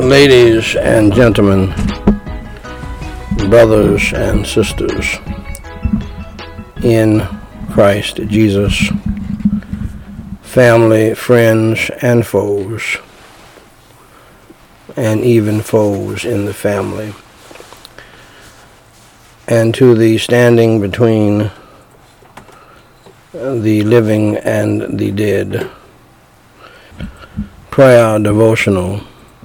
Ladies and gentlemen, brothers and sisters in Christ Jesus, family, friends, and foes, and even foes in the family, and to the standing between the living and the dead, prayer devotional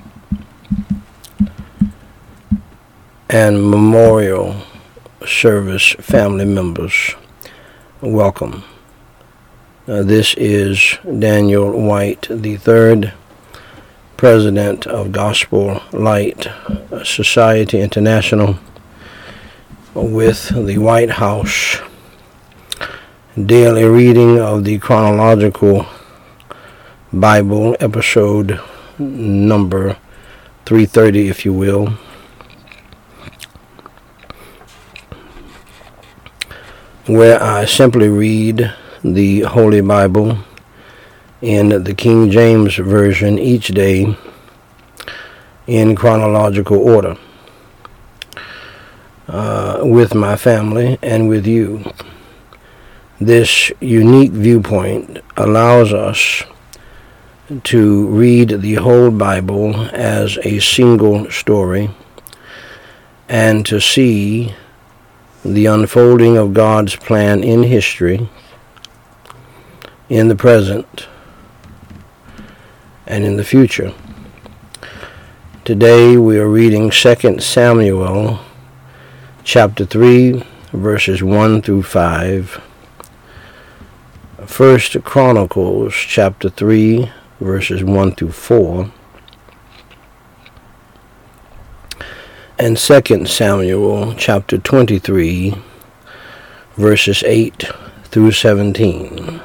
and memorial service family members, welcome. This is Daniel White III, President of Gospel Light Society International, with the White House daily reading of the chronological Bible, episode number 330, if you will, where I simply read the Holy Bible in the King James Version each day in chronological order with my family and with you. This unique viewpoint allows us to read the whole Bible as a single story and to see the unfolding of God's plan in history, in the present, and in the future. Today we are reading 2 Samuel chapter 3, verses 1 through 5, 1 Chronicles chapter 3, verses 1 through 4, and 2 Samuel chapter 23, verses 8 through 17.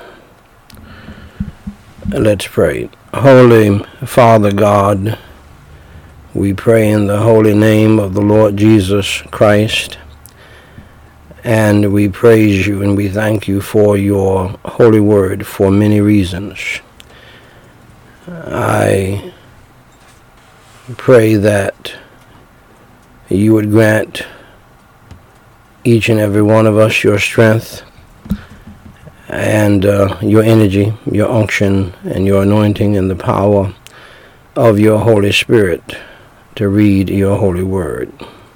Let's pray. Holy Father God, we pray in the holy name of the Lord Jesus Christ, and we praise you and we thank you for your holy word for many reasons. I pray that you would grant each and every one of us your strength and your energy, your unction, and your anointing and the power of your Holy Spirit to read your holy word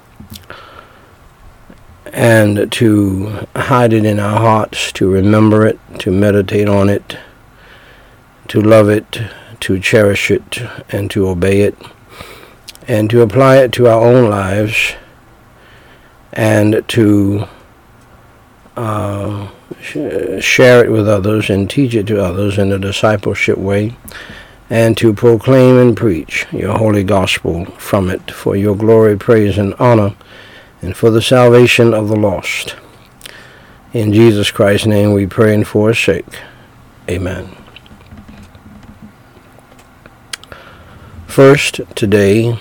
and to hide it in our hearts, to remember it, to meditate on it, to love it, to cherish it, and to obey it, and to apply it to our own lives, and to share it with others and teach it to others in a discipleship way, and to proclaim and preach your holy gospel from it for your glory, praise, and honor, and for the salvation of the lost. In Jesus Christ's name we pray and for his sake. Amen. First, today,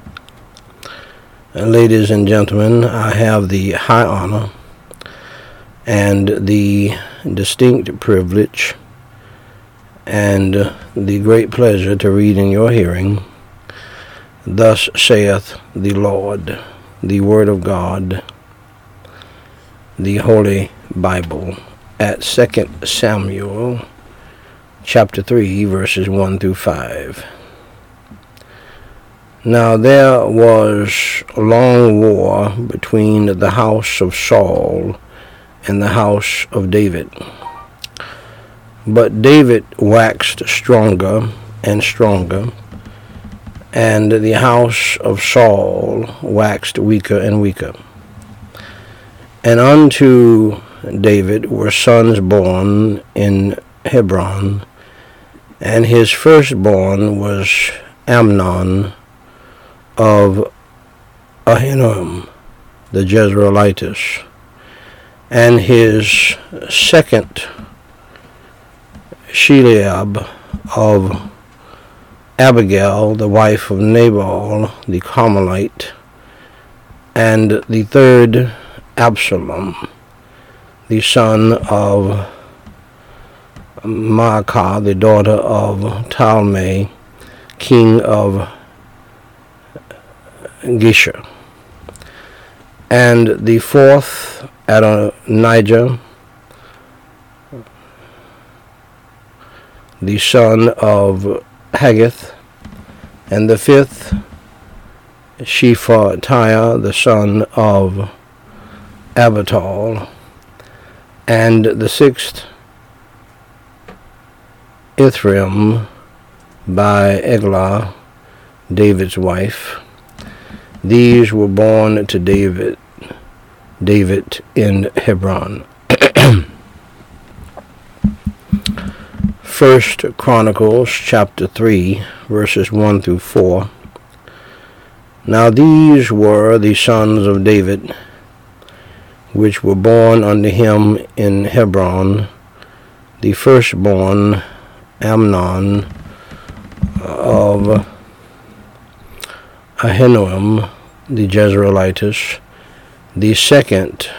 ladies and gentlemen, I have the high honor and the distinct privilege and the great pleasure to read in your hearing, "Thus saith the Lord," the Word of God, the Holy Bible, at 2 Samuel chapter 3, verses 1 through 5. Now there was a long war between the house of Saul and the house of David. But David waxed stronger and stronger, and the house of Saul waxed weaker and weaker. And unto David were sons born in Hebron, and his firstborn was Amnon of Ahinoam the Jezreelitess, and his second Sheeliab of Abigail, the wife of Nabal the Carmelite, and the third Absalom, the son of Maacah, the daughter of Talmai, king of Gisha. And the fourth, Adonijah, the son of Haggith. And the fifth, Shephatiah, the son of Abital. And the sixth, Ithream, by Eglah, David's wife. These were born to David in Hebron. First Chronicles chapter 3, verses 1 through 4. Now these were the sons of David, which were born unto him in Hebron. The firstborn, Amnon of Ahinoam, the Jezreelitess. The second,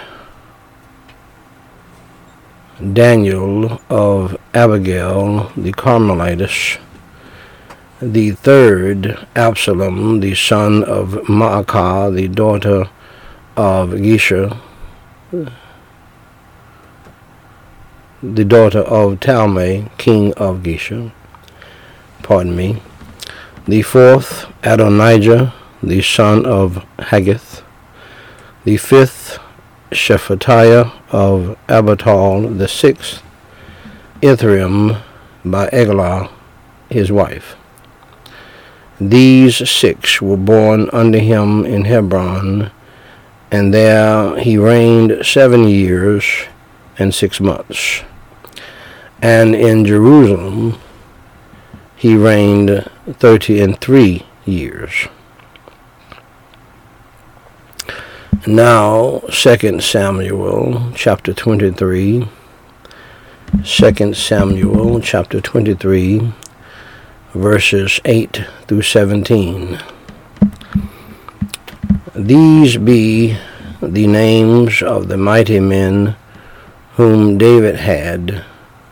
Daniel of Abigail, the Carmelitess. The third, Absalom, the son of Maacah, the daughter of Gisha, the daughter of Talmai, king of Gisha. The fourth, Adonijah, the son of Haggith. The fifth, Shephatiah of Abital. The sixth, Ithream, by Eglah, his wife. These six were born unto him in Hebron, and there he reigned 7 years and 6 months. And in Jerusalem he reigned 33 years. Now, 2 Samuel chapter 23. 2 Samuel chapter 23, verses 8 through 17. These be the names of the mighty men whom David had: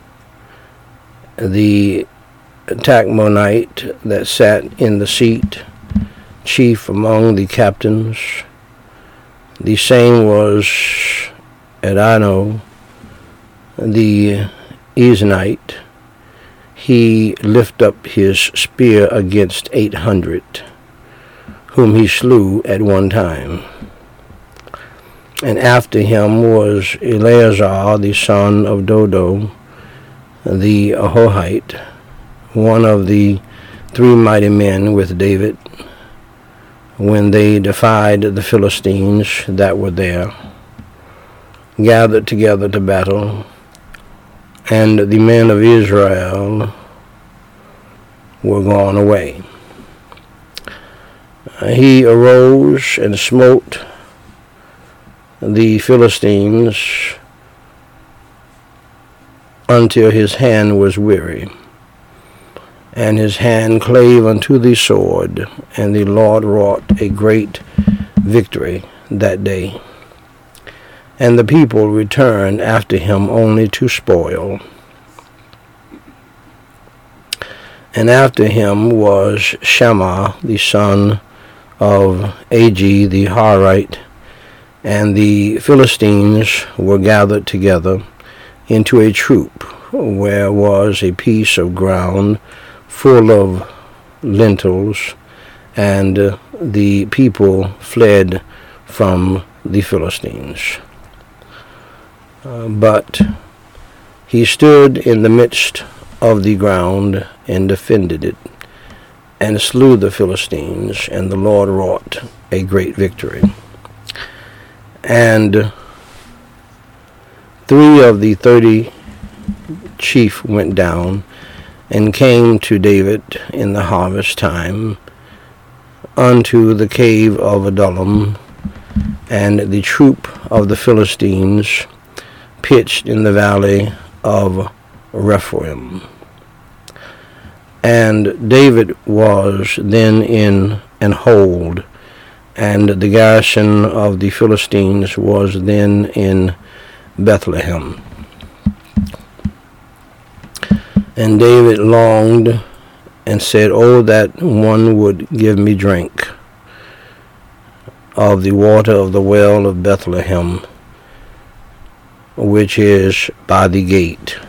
the Tachmonite that sat in the seat, chief among the captains. The same was Adino, the Eznite. He lift up his spear against 800, whom he slew at one time. And after him was Eleazar, the son of Dodo, the Ahohite, one of the 3 mighty men with David, when they defied the Philistines that were there, gathered together to battle. And the men of Israel were gone away. He arose and smote the Philistines until his hand was weary, and his hand clave unto the sword, and the Lord wrought a great victory that day. And the people returned after him only to spoil. And after him was Shammah, the son of Agi the Harite, and the Philistines were gathered together into a troop, where was a piece of ground full of lentils, and the people fled from the Philistines. But he stood in the midst of the ground and defended it, and slew the Philistines, and the Lord wrought a great victory. And 3 of the 30 chief went down and came to David in the harvest time unto the cave of Adullam, and the troop of the Philistines pitched in the valley of Rephaim. And David was then in an hold, and the garrison of the Philistines was then in Bethlehem. And David longed and said, "Oh, that one would give me drink." of the water of the well of Bethlehem, which is by the gate.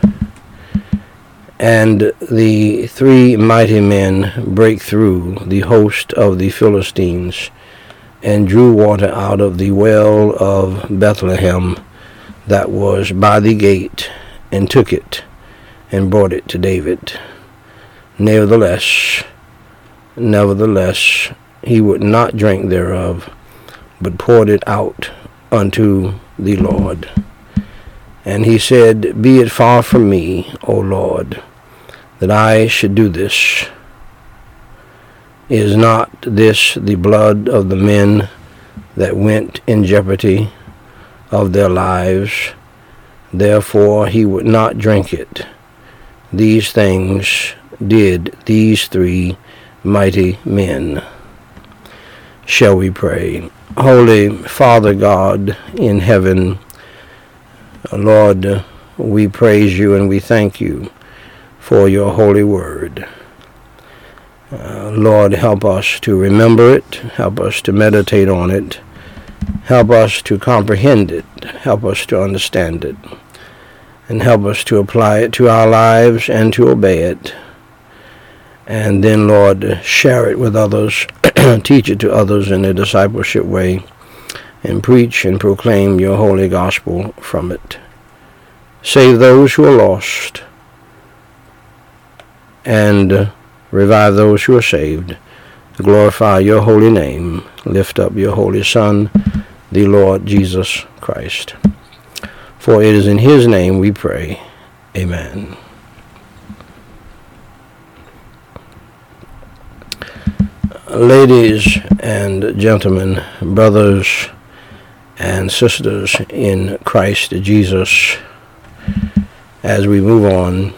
And the 3 mighty men brake through the host of the Philistines, and drew water out of the well of Bethlehem that was by the gate, and took it, and brought it to David. Nevertheless, he would not drink thereof, but poured it out unto the Lord. And he said, Be it far from me, O Lord, that I should do this. Is not this the blood of the men that went in jeopardy of their lives? Therefore he would not drink it. These things did these 3 mighty men. Shall we pray? Holy Father God in heaven, Lord, we praise you and we thank you for your holy word. Lord, help us to remember it, help us to meditate on it, help us to comprehend it, help us to understand it, and help us to apply it to our lives and to obey it. And then, Lord, share it with others, teach it to others in a discipleship way, and preach and proclaim your holy gospel from it. Save those who are lost, and revive those who are saved. Glorify your holy name. Lift up your holy Son, the Lord Jesus Christ. For it is in his name we pray. Amen. Ladies and gentlemen, brothers and sisters in Christ Jesus, as we move on,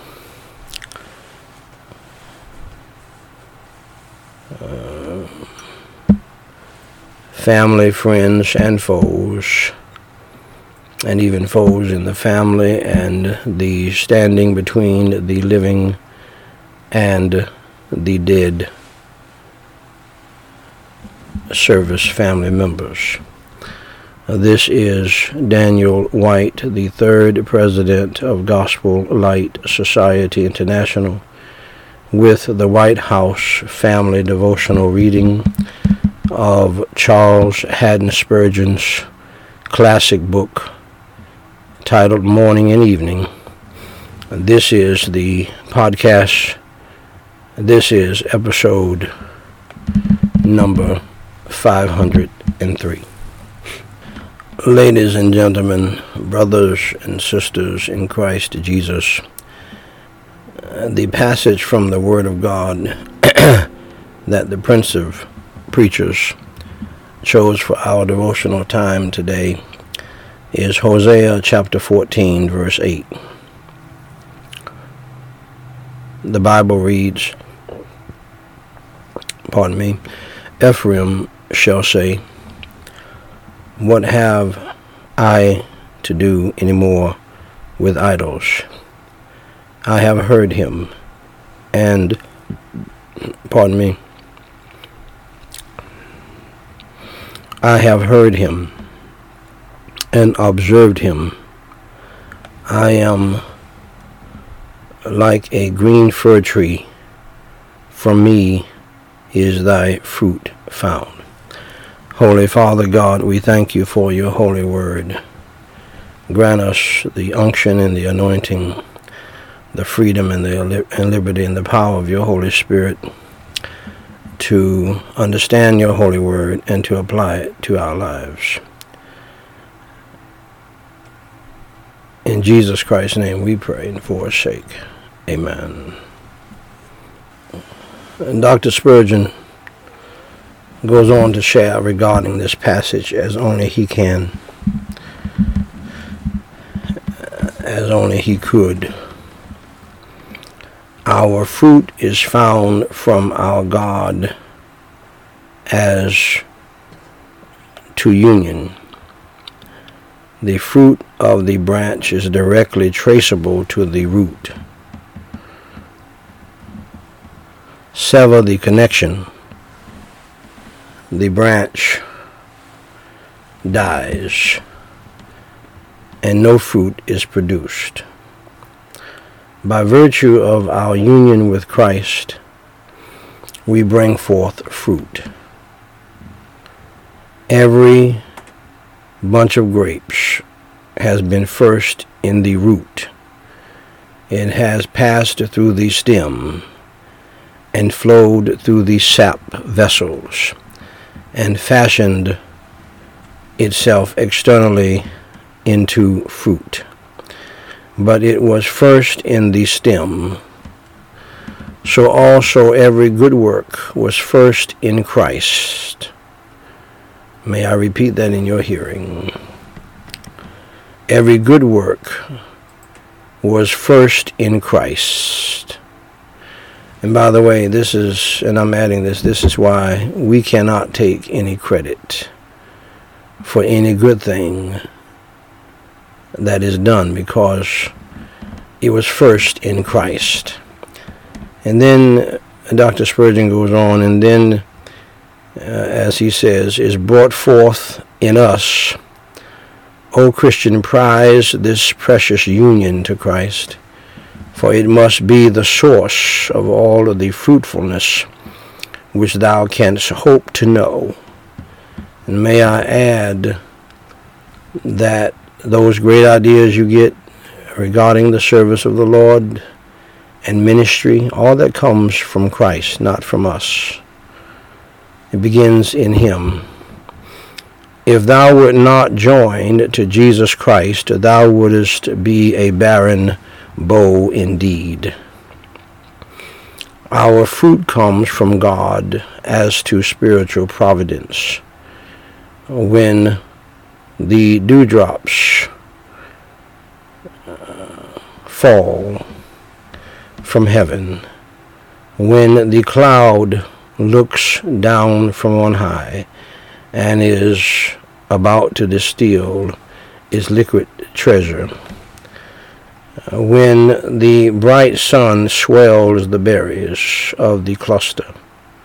family, friends, and foes, and even foes in the family, and the standing between the living and the dead service family members. This is Daniel White, the 3rd president of Gospel Light Society International, with the White House Family Devotional reading of Charles Haddon Spurgeon's classic book titled Morning and Evening. This is the podcast. This is episode number 503. Ladies and gentlemen, brothers and sisters in Christ Jesus, the passage from the Word of God that the Prince of Preachers chose for our devotional time today is Hosea chapter 14, verse 8. The Bible reads, Ephraim shall say, What have I to do any more with idols? I have heard him, and, I have heard him and observed him. I am like a green fir tree. From me is thy fruit found. Holy Father God, we thank you for your holy word. Grant us the unction and the anointing, the freedom and the liberty and the power of your Holy Spirit to understand your holy word and to apply it to our lives. In Jesus Christ's name we pray and for his sake. Amen. And Dr. Spurgeon goes on to share regarding this passage as only he can, as only he could. Our fruit is found from our God as to union. The fruit of the branch is directly traceable to the root. Sever the connection. The branch dies and no fruit is produced. By virtue of our union with Christ, we bring forth fruit. Every bunch of grapes has been first in the root. It has passed through the stem and flowed through the sap vessels and fashioned itself externally into fruit. But it was first in the stem. So also every good work was first in Christ. May I repeat that in your hearing? Every good work was first in Christ. And by the way, this is why we cannot take any credit for any good thing that is done, because it was first in Christ. And then Dr. Spurgeon goes on, and then, as he says, is brought forth in us. O Christian, prize this precious union to Christ, for it must be the source of all of the fruitfulness which thou canst hope to know. And may I add that those great ideas you get regarding the service of the Lord and ministry, all that comes from Christ, not from us. It begins in Him. If thou wert not joined to Jesus Christ, thou wouldest be a barren bough indeed. Our fruit comes from God as to spiritual providence. When the dewdrops fall from heaven, when the cloud looks down from on high and is about to distill its liquid treasure, when the bright sun swells the berries of the cluster,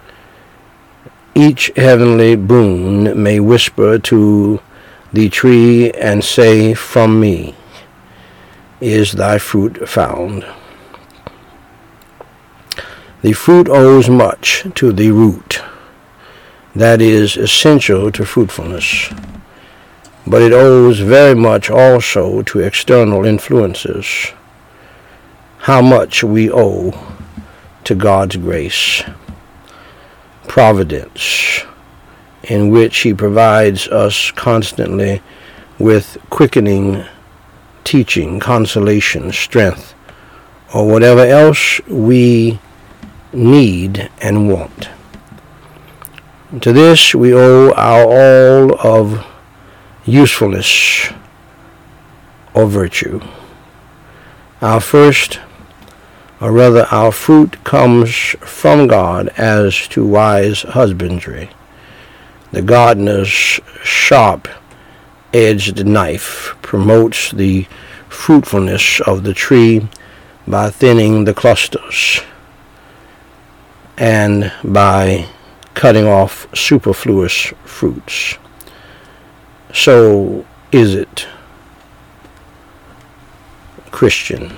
each heavenly boon may whisper to the tree and say, from me is thy fruit found. The fruit owes much to the root. That is essential to fruitfulness. But it owes very much also to external influences. How much we owe to God's grace, providence, in which He provides us constantly with quickening, teaching, consolation, strength, or whatever else we need and want. To this we owe our all of usefulness or virtue. Our fruit comes from God as to wise husbandry. The gardener's sharp-edged knife promotes the fruitfulness of the tree by thinning the clusters and by cutting off superfluous fruits. So is it, Christian,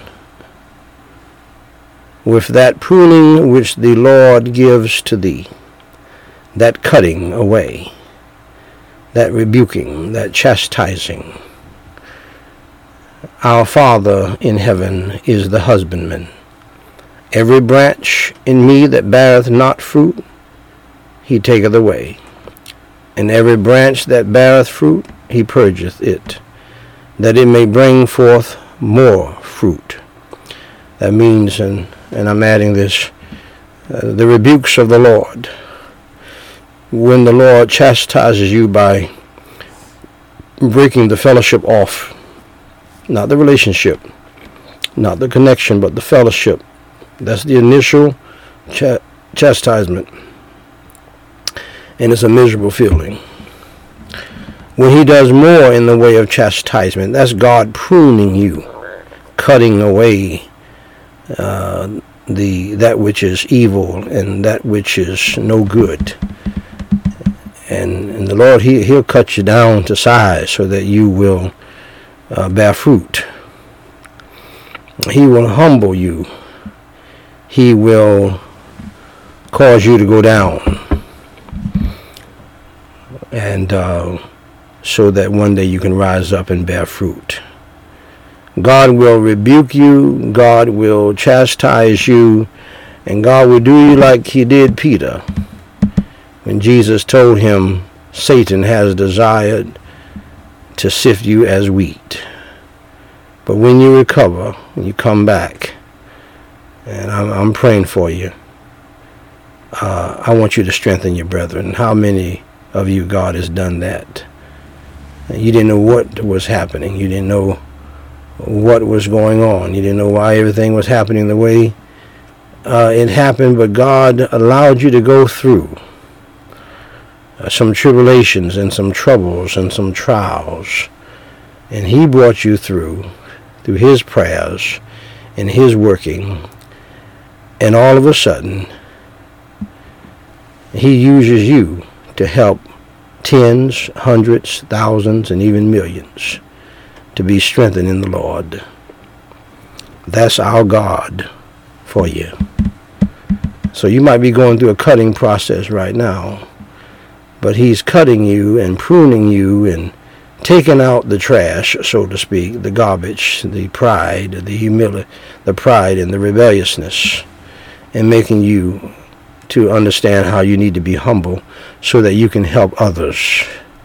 with that pruning which the Lord gives to thee, that cutting away, that rebuking, that chastising. Our Father in heaven is the husbandman. Every branch in me that beareth not fruit, He taketh away. And every branch that beareth fruit, He purgeth it, that it may bring forth more fruit. That means, and I'm adding this, the rebukes of the Lord. When the Lord chastises you by breaking the fellowship off, not the relationship, not the connection, but the fellowship, that's the initial chastisement. And it's a miserable feeling. When He does more in the way of chastisement, that's God pruning you, cutting away that which is evil and that which is no good. And the Lord, he'll cut you down to size so that you will bear fruit. He will humble you. He will cause you to go down. And so that one day you can rise up and bear fruit. God will rebuke you. God will chastise you. And God will do you like he did Peter. When Jesus told him, Satan has desired to sift you as wheat. But when you recover, you come back. And I'm praying for you. I want you to strengthen your brethren. How many of you God has done that? You didn't know what was happening. You didn't know what was going on. You didn't know why everything was happening the way it happened, but God allowed you to go through some tribulations and some troubles and some trials. And he brought you through his prayers and his working. And all of a sudden, he uses you to help tens, hundreds, thousands, and even millions to be strengthened in the Lord. That's our God for you. So you might be going through a cutting process right now, but he's cutting you and pruning you and taking out the trash, so to speak, the garbage, the pride, the humility, the pride and the rebelliousness, and making you to understand how you need to be humble so that you can help others,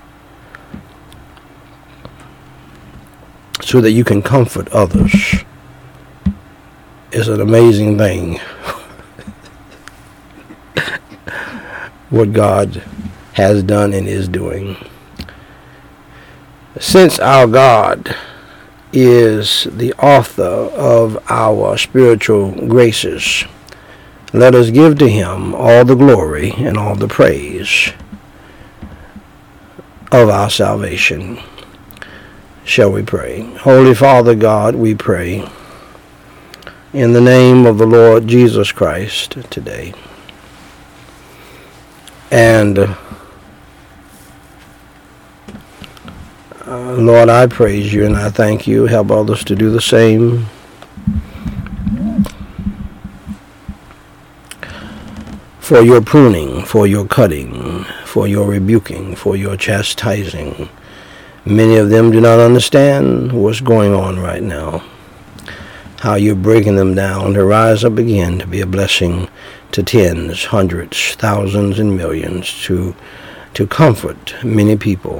so that you can comfort others. It's an amazing thing what God has done and is doing. Since our God is the author of our spiritual graces, let us give to him all the glory and all the praise of our salvation. Shall we pray? Holy Father God, we pray in the name of the Lord Jesus Christ today. And Lord, I praise you and I thank you. Help others to do the same. For your pruning, for your cutting, for your rebuking, for your chastising. Many of them do not understand what's going on right now. How you're breaking them down to rise up again to be a blessing to tens, hundreds, thousands, and millions, to comfort many people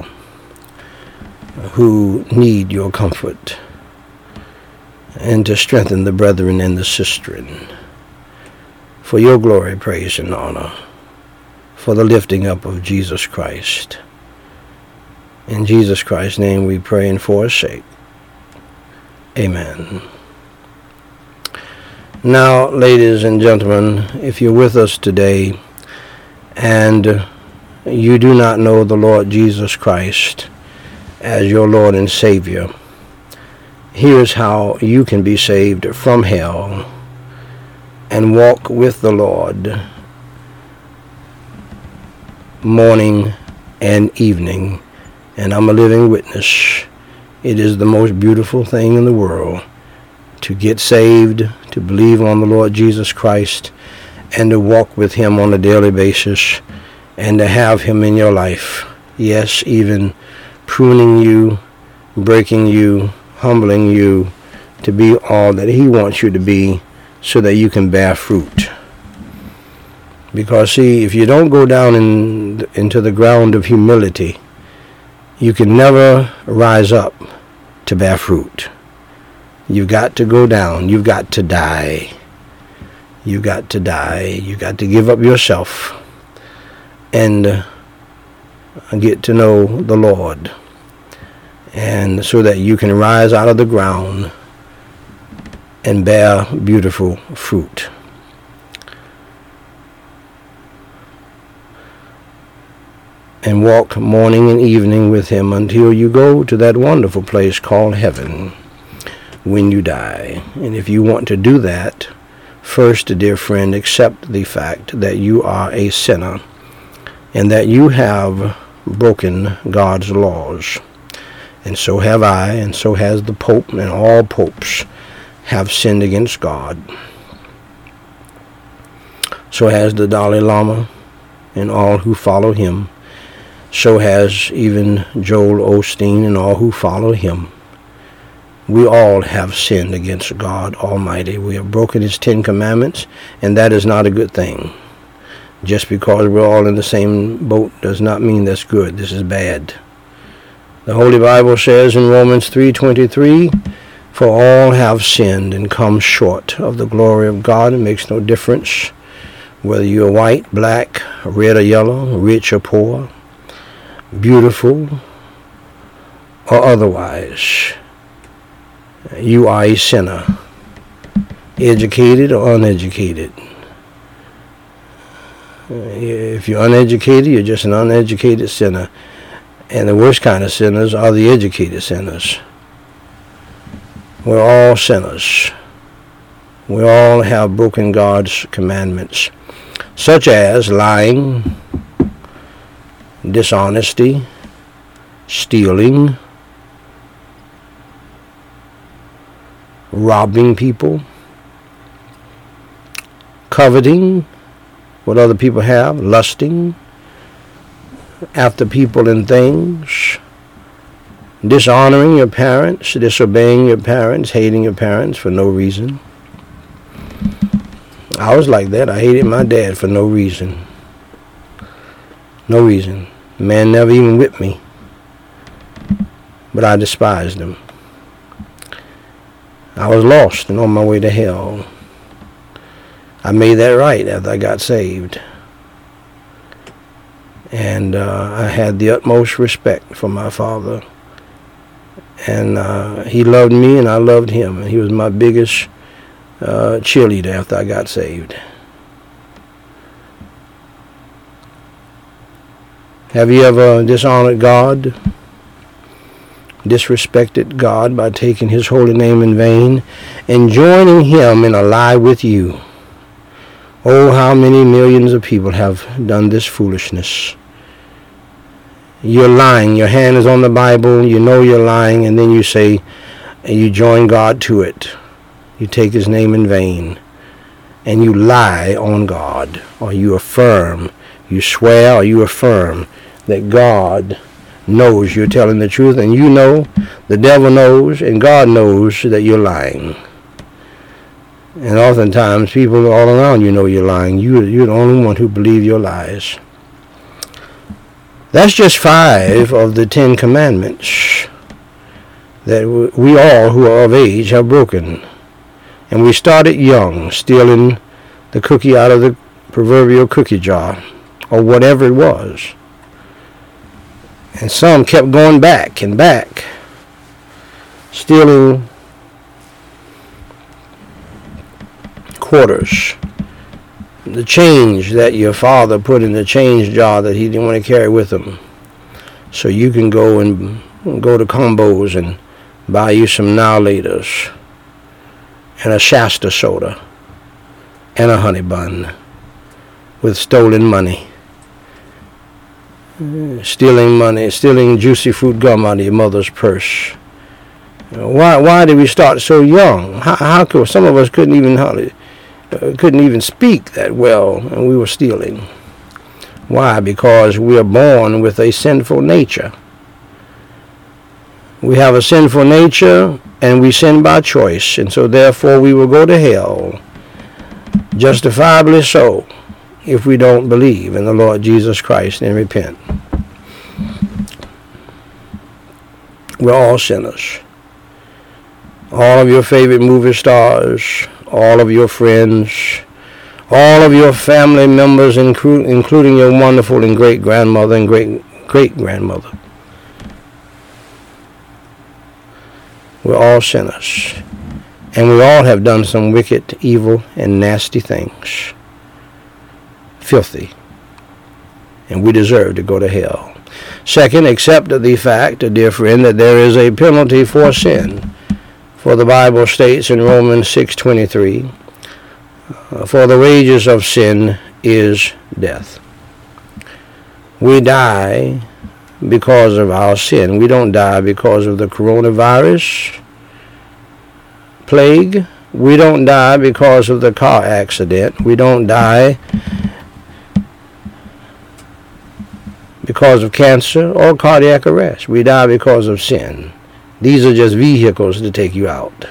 who need your comfort, and to strengthen the brethren and the sistren. For your glory, praise, and honor, for the lifting up of Jesus Christ. In Jesus Christ's name we pray and for his sake. Amen. Now, ladies and gentlemen, if you're with us today and you do not know the Lord Jesus Christ as your Lord and Savior, here's how you can be saved from hell and walk with the Lord morning and evening. And I'm a living witness. It is the most beautiful thing in the world to get saved, to believe on the Lord Jesus Christ, and to walk with him on a daily basis, and to have him in your life. Yes, even pruning you, breaking you, humbling you, to be all that he wants you to be, so that you can bear fruit. Because see, if you don't go down into the ground of humility, you can never rise up to bear fruit. You've got to go down. You've got to die. You've got to die. You've got to give up yourself and get to know the Lord, and so that you can rise out of the ground and bear beautiful fruit. And walk morning and evening with him until you go to that wonderful place called heaven when you die. And if you want to do that, first, dear friend, accept the fact that you are a sinner and that you have broken God's laws. And so have I, and so has the Pope, and all popes have sinned against God. So has the Dalai Lama and all who follow him. So has even Joel Osteen and all who follow him. We all have sinned against God Almighty. We have broken his 10 commandments, and that is not a good thing. Just because we're all in the same boat does not mean that's good. This is bad. The Holy Bible says in Romans 3:23, for all have sinned and come short of the glory of God. It makes no difference whether you're white, black, red or yellow, rich or poor, beautiful or otherwise. You are a sinner, educated or uneducated. If you're uneducated, you're just an uneducated sinner. And the worst kind of sinners are the educated sinners. We're all sinners. We all have broken God's commandments, such as lying, dishonesty, stealing, robbing people, coveting what other people have, lusting after people and things, dishonoring your parents, disobeying your parents, hating your parents for no reason. I was like that. I hated my dad for no reason. No reason. Man never even whipped me. But I despised him. I was lost and on my way to hell. I made that right after I got saved. And I had the utmost respect for my father. And he loved me and I loved him. And he was my biggest cheerleader after I got saved. Have you ever dishonored God? Disrespected God by taking his holy name in vain and joining him in a lie with you? Oh, how many millions of people have done this foolishness. You're lying. Your hand is on the Bible. You know you're lying, and then you say, and you join God to it. You take his name in vain, and you lie on God, or you affirm, you swear, or you affirm that God knows you're telling the truth, and you know, the devil knows, and God knows that you're lying. And oftentimes, people all around you know you're lying. You're the only one who believes your lies. That's just 5 of the 10 commandments that we all who are of age have broken. And we started young, stealing the cookie out of the proverbial cookie jar, or whatever it was. And some kept going back and back, stealing quarters, the change that your father put in the change jar that he didn't want to carry with him. So you can go to Combos and buy you some Now Laters and a Shasta soda and a honey bun with stolen money. Stealing money, stealing juicy fruit gum out of your mother's purse. Why did we start so young? How could some of us couldn't even speak that well, and we were stealing? Why? Because we are born with a sinful nature. We have a sinful nature, and we sin by choice, and so therefore we will go to hell, justifiably so, if we don't believe in the Lord Jesus Christ and repent. We're all sinners. All of your favorite movie stars, all of your friends, all of your family members, including your wonderful and great-grandmother and great-great-grandmother. We're all sinners. And we all have done some wicked, evil, and nasty things. Filthy. And we deserve to go to hell. Second, accept the fact, dear friend, that there is a penalty for sin. For the Bible states in Romans 6:23, for the wages of sin is death. We die because of our sin. We don't die because of the coronavirus plague. We don't die because of the car accident. We don't die because of cancer or cardiac arrest. We die because of sin. These are just vehicles to take you out.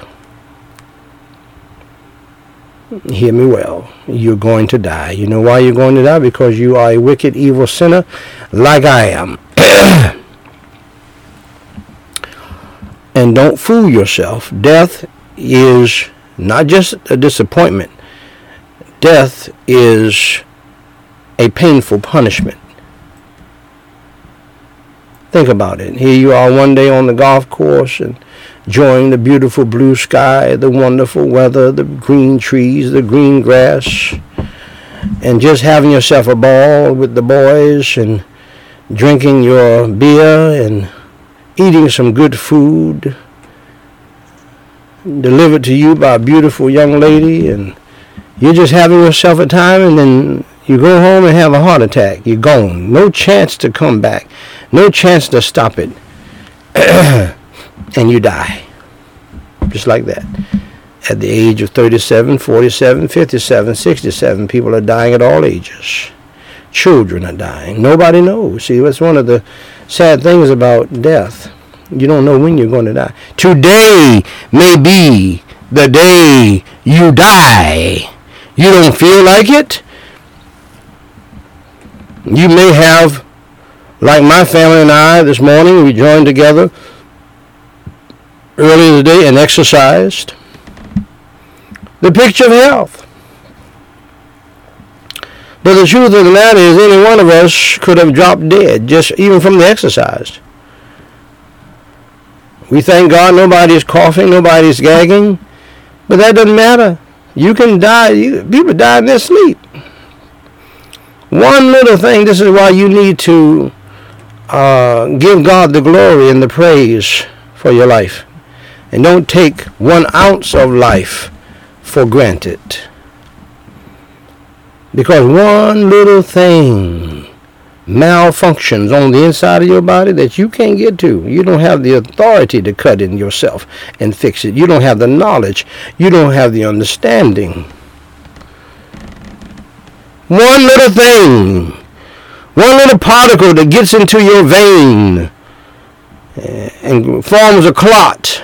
Hear me well. You're going to die. You know why you're going to die? Because you are a wicked, evil sinner like I am. And don't fool yourself. Death is not just a disappointment. Death is a painful punishment. Think about it. Here you are one day on the golf course and enjoying the beautiful blue sky, the wonderful weather, the green trees, the green grass, and just having yourself a ball with the boys and drinking your beer and eating some good food delivered to you by a beautiful young lady, and you're just having yourself a time, and then you go home and have a heart attack. You're gone. No chance to come back. No chance to stop it. And you die. Just like that. At the age of 37, 47, 57, 67, people are dying at all ages. Children are dying. Nobody knows. See, that's one of the sad things about death. You don't know when you're going to die. Today may be the day you die. You don't feel like it? You may have, like my family and I this morning, we joined together earlier today and exercised. The picture of health. But the truth of the matter is any one of us could have dropped dead, just even from the exercise. We thank God nobody's coughing, nobody's gagging, but that doesn't matter. You can die. People die in their sleep. One little thing, this is why you need to give God the glory and the praise for your life. And don't take 1 ounce of life for granted. Because one little thing malfunctions on the inside of your body that you can't get to. You don't have the authority to cut in yourself and fix it. You don't have the knowledge. You don't have the understanding. One little thing, one little particle that gets into your vein and forms a clot,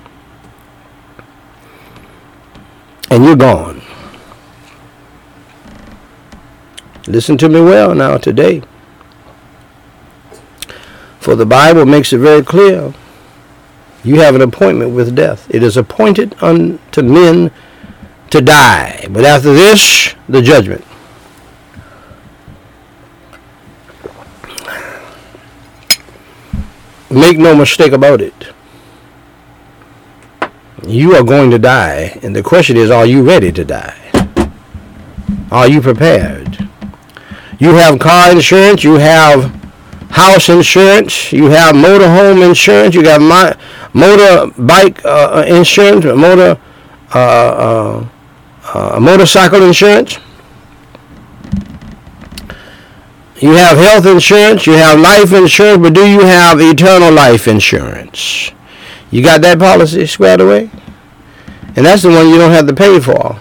and you're gone. Listen to me well now today. For the Bible makes it very clear. You have an appointment with death. It is appointed unto men to die. But after this, the judgment. Make no mistake about it. You are going to die. And the question is, are you ready to die? Are you prepared? You have car insurance. You have house insurance. You have motorhome insurance. You got motorbike insurance. Motorcycle insurance. You have health insurance. You have life insurance. But do you have eternal life insurance? You got that policy squared away? And that's the one you don't have to pay for.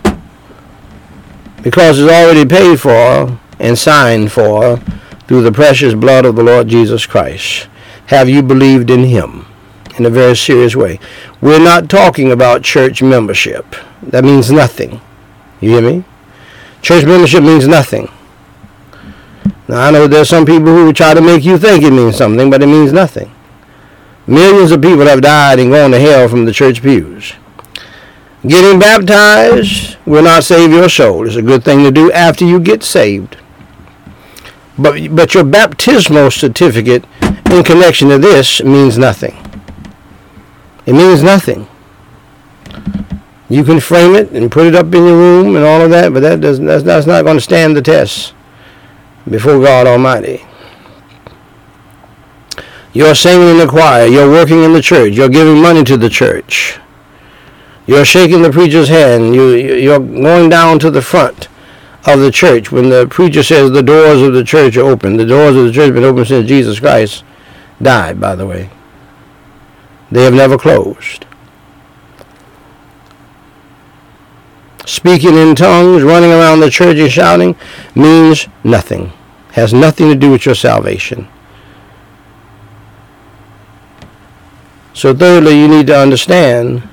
Because it's already paid for and signed for through the precious blood of the Lord Jesus Christ. Have you believed in him? In a very serious way. We're not talking about church membership. That means nothing. You hear me? Church membership means nothing. Now, I know there's some people who would try to make you think it means something, but it means nothing. Millions of people have died and gone to hell from the church pews. Getting baptized will not save your soul. It's a good thing to do after you get saved. But your baptismal certificate in connection to this means nothing. It means nothing. You can frame it and put it up in your room and all of that, but that's not going to stand the test before God Almighty. You're singing in the choir. You're working in the church. You're giving money to the church. You're shaking the preacher's hand. You're going down to the front of the church. When the preacher says the doors of the church are open, the doors of the church have been open since Jesus Christ died, by the way. They have never closed. Speaking in tongues, running around the church and shouting means nothing. Has nothing to do with your salvation. So thirdly, you need to understand,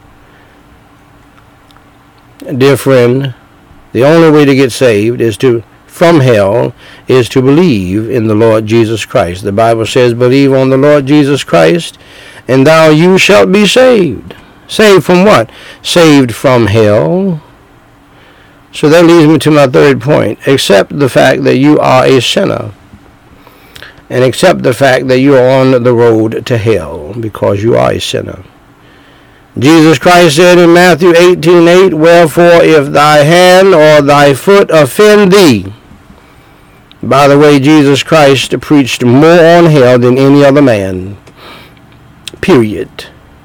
dear friend, the only way to get saved from hell is to believe in the Lord Jesus Christ. The Bible says, believe on the Lord Jesus Christ, and you shalt be saved. Saved from what? Saved from hell. So that leads me to my third point. Accept the fact that you are a sinner. And accept the fact that you are on the road to hell because you are a sinner. Jesus Christ said in Matthew 18:8, wherefore if thy hand or thy foot offend thee. By the way, Jesus Christ preached more on hell than any other man. Period.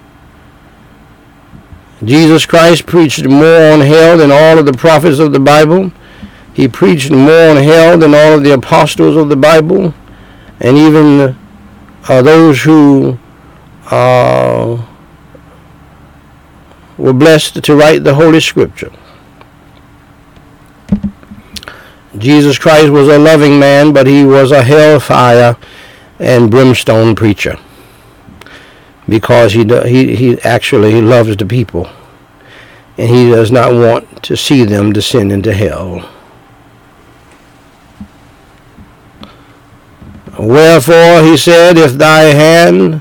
Jesus Christ preached more on hell than all of the prophets of the Bible. He preached more on hell than all of the apostles of the Bible. And even those who were blessed to write the Holy Scripture. Jesus Christ was a loving man, but he was a hellfire and brimstone preacher. Because he actually loves the people. And he does not want to see them descend into hell. Wherefore, he said, if thy hand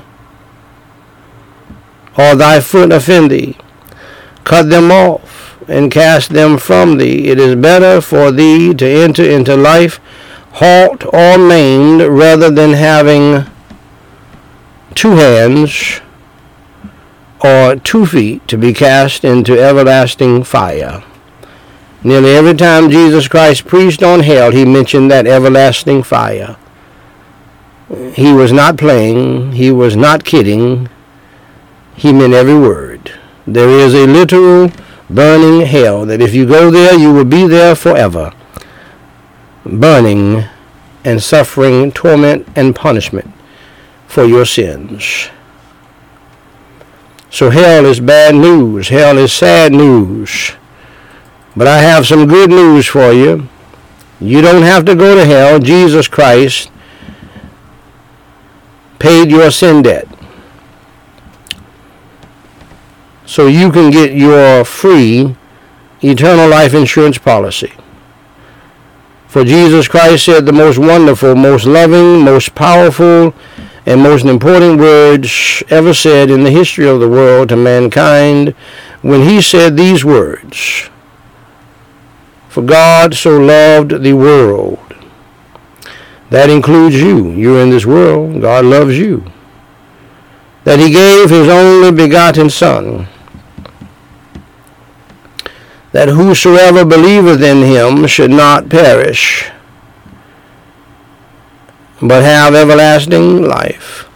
or thy foot offend thee, cut them off and cast them from thee. It is better for thee to enter into life halt or maimed rather than having 2 hands or 2 feet to be cast into everlasting fire. Nearly every time Jesus Christ preached on hell, he mentioned that everlasting fire. He was not playing. He was not kidding. He meant every word. There is a literal burning hell that if you go there, you will be there forever. Burning and suffering torment and punishment for your sins. So hell is bad news. Hell is sad news. But I have some good news for you. You don't have to go to hell. Jesus Christ paid your sin debt. So you can get your free eternal life insurance policy. For Jesus Christ said the most wonderful, most loving, most powerful, and most important words ever said in the history of the world to mankind when he said these words. For God so loved the world. That includes you. You're in this world. God loves you. That he gave his only begotten Son, that whosoever believeth in him should not perish, but have everlasting life.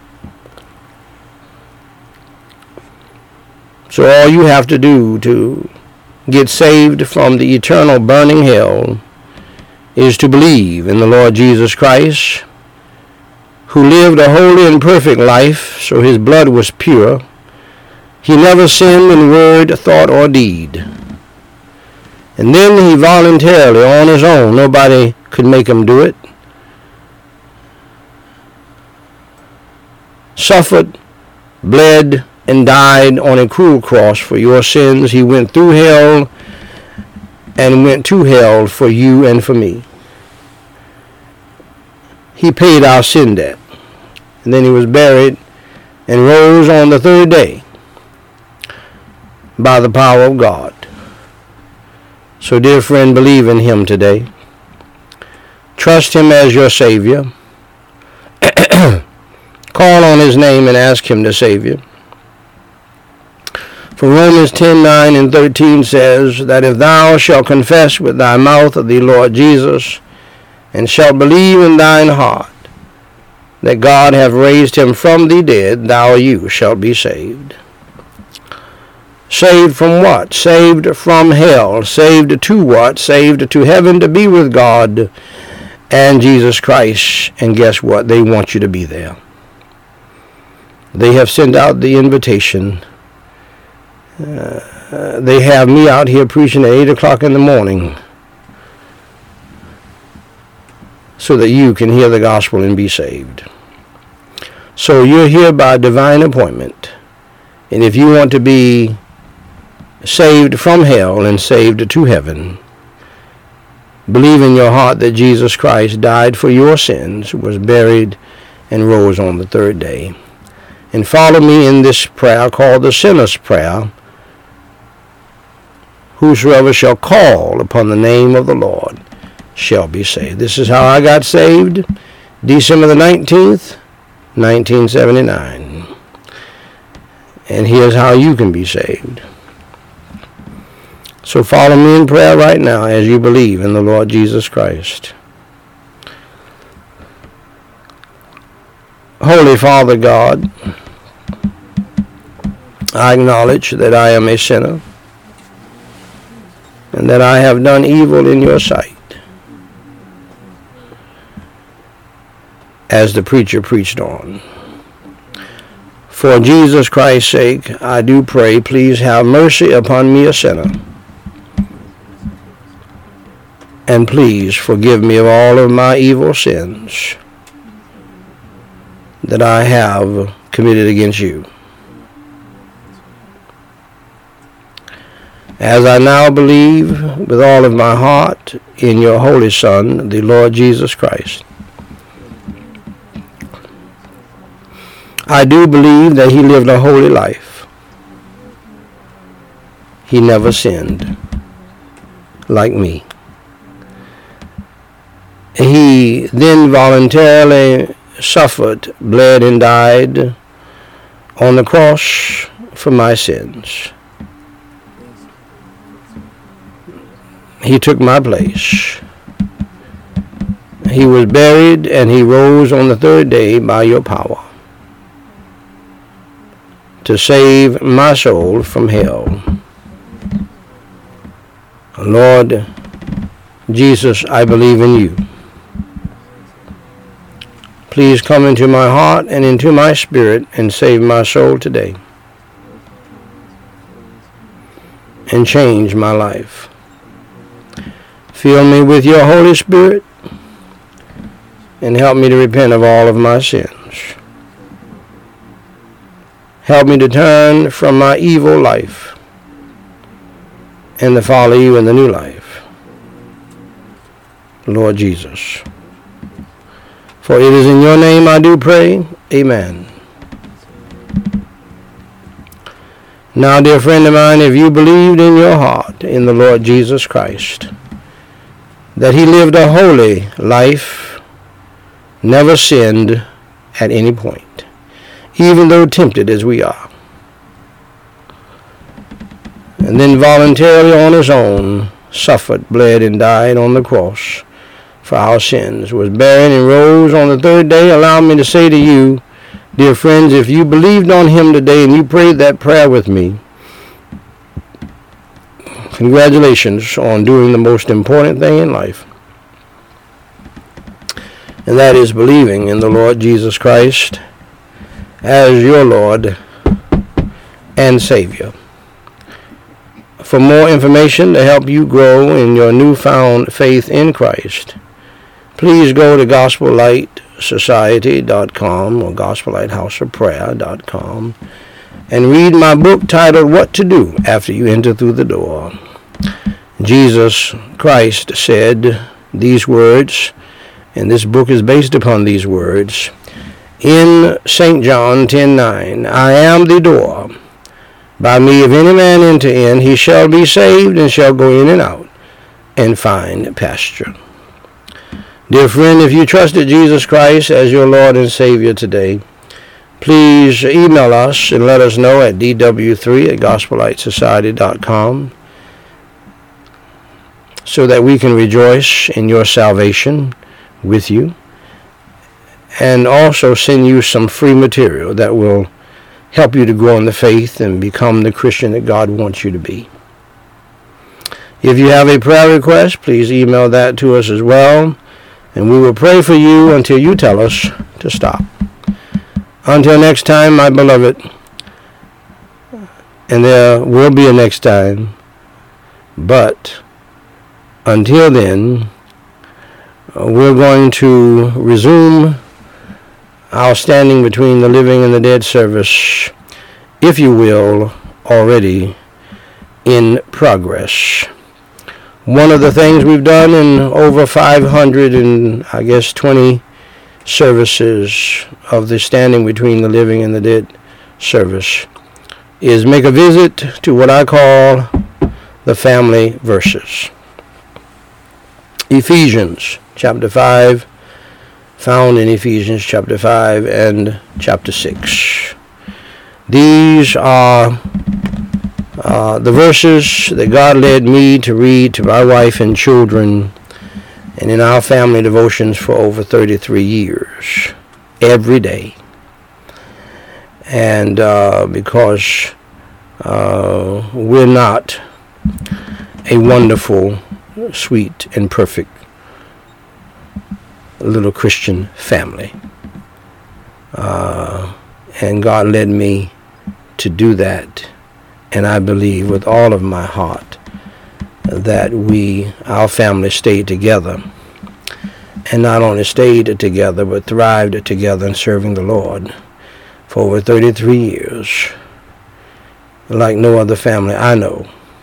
So all you have to do to get saved from the eternal burning hell is to believe in the Lord Jesus Christ, who lived a holy and perfect life, so his blood was pure. He never sinned in word, thought, or deed. And then he voluntarily, on his own, nobody could make him do it, suffered, bled, and died on a cruel cross for your sins. He went through hell and went to hell for you and for me. He paid our sin debt. And then he was buried and rose on the 3rd day by the power of God. So, dear friend, believe in him today. Trust him as your Savior. Call on his name and ask him to save you. For Romans 10:9 and 13 says that if thou shalt confess with thy mouth the Lord Jesus, and shalt believe in thine heart that God hath raised him from the dead, you shalt be saved. Saved from what? Saved from hell. Saved to what? Saved to heaven to be with God and Jesus Christ. And guess what? They want you to be there. They have sent out the invitation. They have me out here preaching at 8 o'clock in the morning so that you can hear the gospel and be saved. So you're here by divine appointment. And if you want to be saved from hell and saved to heaven, believe in your heart that Jesus Christ died for your sins, was buried, and rose on the third day. And follow me in this prayer called the Sinner's Prayer. Whosoever shall call upon the name of the Lord shall be saved. This is how I got saved, December the 19th, 1979. And here's how you can be saved. So follow me in prayer right now as you believe in the Lord Jesus Christ. Holy Father God, I acknowledge that I am a sinner and that I have done evil in your sight. As the preacher preached on. For Jesus Christ's sake, I do pray, please have mercy upon me, a sinner. And please forgive me of all of my evil sins that I have committed against you. As I now believe with all of my heart in your Holy Son, the Lord Jesus Christ, I do believe that he lived a holy life. He never sinned like me. He then voluntarily suffered, bled, and died on the cross for my sins. He took my place. He was buried and he rose on the third day by your power to save my soul from hell. Lord Jesus, I believe in you. Please come into my heart and into my spirit and save my soul today and change my life. Fill me with your Holy Spirit and help me to repent of all of my sins. Help me to turn from my evil life and to follow you in the new life, Lord Jesus. For it is in your name I do pray. Amen. Now, dear friend of mine, if you believed in your heart in the Lord Jesus Christ, that he lived a holy life, never sinned at any point, even though tempted as we are, and then voluntarily on his own suffered, bled, and died on the cross for our sins, was buried and rose on the third day. Allow me to say to you, dear friends, if you believed on him today and you prayed that prayer with me, congratulations on doing the most important thing in life, and that is believing in the Lord Jesus Christ as your Lord and Savior. For more information to help you grow in your newfound faith in Christ, please go to GospelLightSociety.com or GospelLightHouseOfPrayer.com and read my book titled What to Do After You Enter Through the Door. Jesus Christ said these words, and this book is based upon these words, in St. John 10:9, I am the door. By me, if any man enter in, he shall be saved and shall go in and out and find pasture. Dear friend, if you trusted Jesus Christ as your Lord and Savior today, please email us and let us know at dw3@gospellightsociety.com so that we can rejoice in your salvation with you, and also send you some free material that will help you to grow in the faith and become the Christian that God wants you to be. If you have a prayer request, please email that to us as well, and we will pray for you until you tell us to stop. Until next time, my beloved, and there will be a next time, but until then, we're going to resume our standing between the living and the dead service, if you will, already in progress. One of the things we've done in over 520 services of the standing between the living and the dead service is make a visit to what I call the family verses. Ephesians chapter 5, found in Ephesians chapter 5 and chapter 6. These are the verses that God led me to read to my wife and children and in our family devotions for over 33 years, every day. And because we're not a wonderful, sweet, and perfect little Christian family. And God led me to do that. And I believe with all of my heart that our family stayed together. And not only stayed together, but thrived together in serving the Lord for over 33 years. Like no other family I know.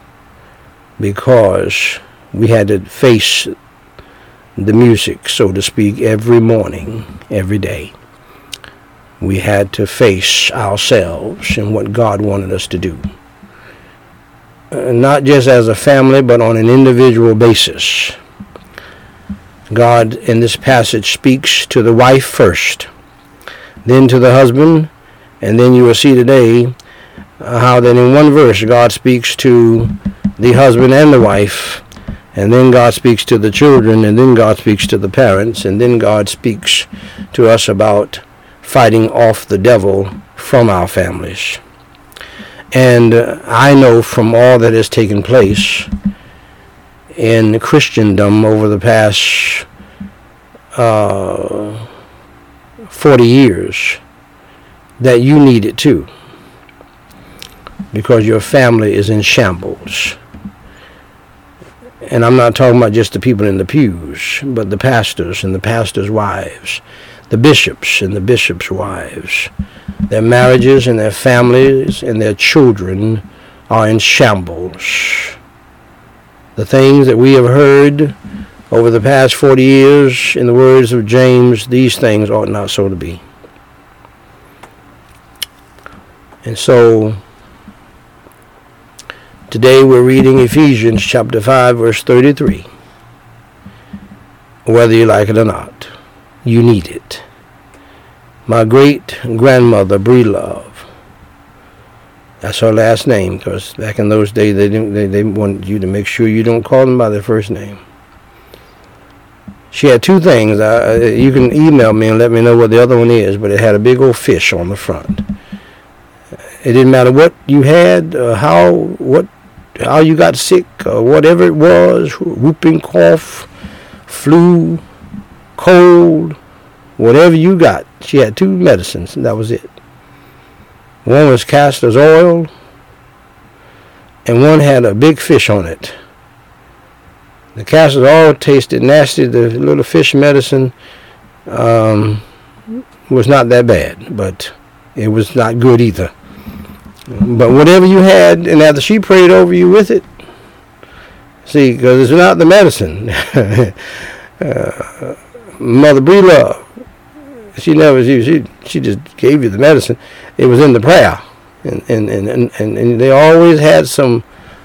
Because we had to face the music, so to speak, every morning, every day. We had to face ourselves and what God wanted us to do. Not just as a family, but on an individual basis. God in this passage speaks to the wife first, then to the husband, and then you will see today how that in one verse God speaks to the husband and the wife, and then God speaks to the children, and then God speaks to the parents, and then God speaks to us about fighting off the devil from our families. And I know from all that has taken place in Christendom over the past 40 years that you need it too, because your family is in shambles. And I'm not talking about just the people in the pews, but the pastors and the pastors' wives, the bishops and the bishops' wives. Their marriages and their families and their children are in shambles. The things that we have heard over the past 40 years, in the words of James, these things ought not so to be. And so, today we're reading Ephesians chapter 5, verse 33. Whether you like it or not, you need it. My great-grandmother, Breelove, that's her last name, because back in those days they wanted you to make sure you don't call them by their first name. She had two things. You can email me and let me know what the other one is, but it had a big old fish on the front. It didn't matter what you had, how you got sick, or whatever it was, whooping cough, flu, cold, whatever you got. She had two medicines, and that was it. One was castor's oil, and one had a big fish on it. The castor's oil tasted nasty. The little fish medicine was not that bad, but it was not good either. But whatever you had, and after she prayed over you with it, see, because it's not the medicine. Mother Breelove, she just gave you the medicine. It was in the prayer, and they always had some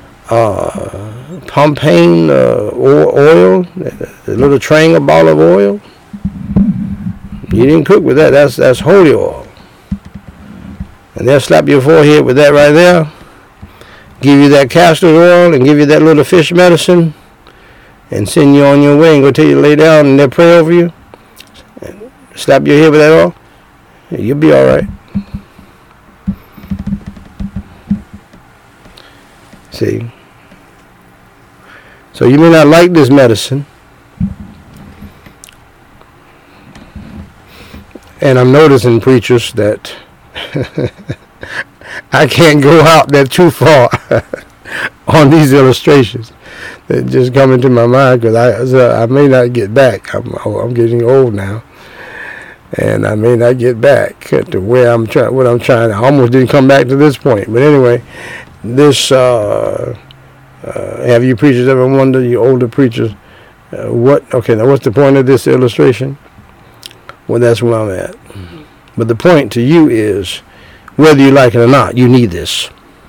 pompaine oil, a little train of ball of oil. You didn't cook with that. That's holy oil. And they'll slap your forehead with that right there, give you that castor oil, and give you that little fish medicine, and send you on your way and go tell you to lay down, and they'll pray over you, slap your head with that oil. You'll be all right. See? So you may not like this medicine. And I'm noticing, preachers, that I can't go out there too far on these illustrations that just come into my mind, because I may not get back. I'm getting old now, and I may not get back to where I'm trying. What I'm trying. I almost didn't come back to this point, but anyway, this. Have you preachers ever wondered, you older preachers, what? Okay, now what's the point of this illustration? Well, that's where I'm at. But the point to you is, whether you like it or not, you need this.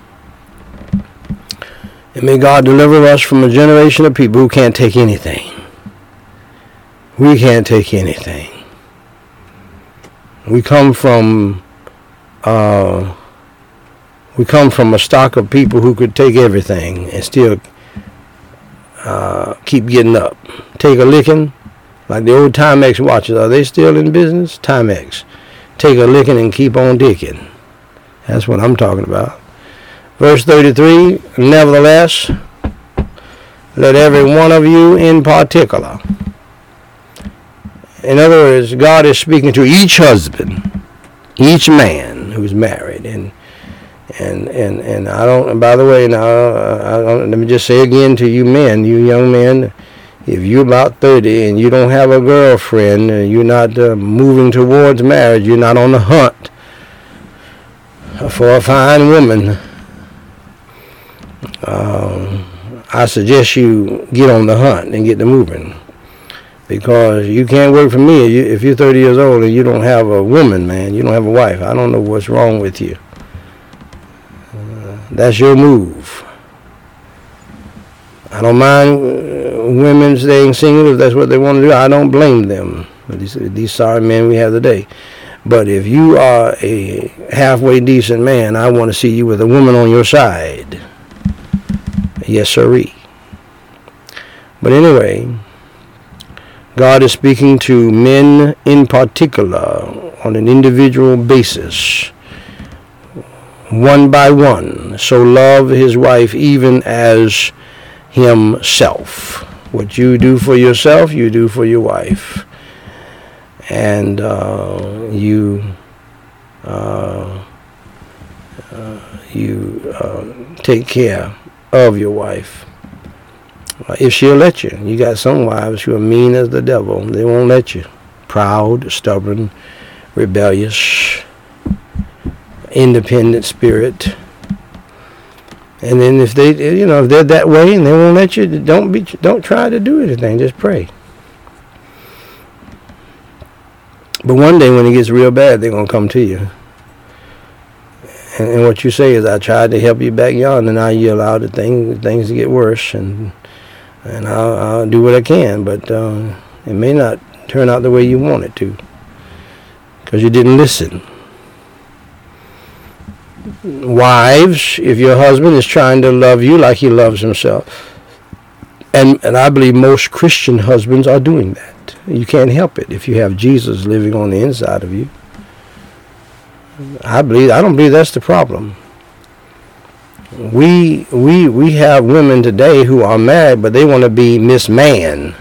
And may God deliver us from a generation of people who can't take anything. We can't take anything. We come from a stock of people who could take everything and still keep getting up. Take a licking, like the old Timex watches. Are they still in business? Timex. Take a licking and keep on dicking. That's what I'm talking about. Verse 33, nevertheless, let every one of you in particular. In other words, God is speaking to each husband, each man who's married. And I don't, and by the way, now, let me just say again to you men, you young men, if you're about 30 and you don't have a girlfriend, you're not moving towards marriage, you're not on the hunt for a fine woman, I suggest you get on the hunt and get to moving, because you can't work for me if you're 30 years old and you don't have a woman, man. You don't have a wife. I don't know what's wrong with you. That's your move. I don't mind women staying single if that's what they want to do. I don't blame them. These sorry men we have today. But if you are a halfway decent man, I want to see you with a woman on your side. Yes, sirree. But anyway, God is speaking to men in particular on an individual basis, one by one. So love his wife even as himself. What you do for yourself, you do for your wife. And you take care of your wife. If she'll let you. You got some wives who are mean as the devil. They won't let you. Proud, stubborn, rebellious, independent spirit. And then if they, if they're that way and they won't let you, don't try to do anything. Just pray. But one day when it gets real bad, they're going to come to you. And what you say is, I tried to help you back yonder, and now you allow the things to get worse, and I'll do what I can, but it may not turn out the way you want it to, because you didn't listen. Wives, if your husband is trying to love you like he loves himself, and I believe most Christian husbands are doing that. You can't help it if you have Jesus living on the inside of you. I don't believe that's the problem. We have women today who are married, but they want to be Miss Man.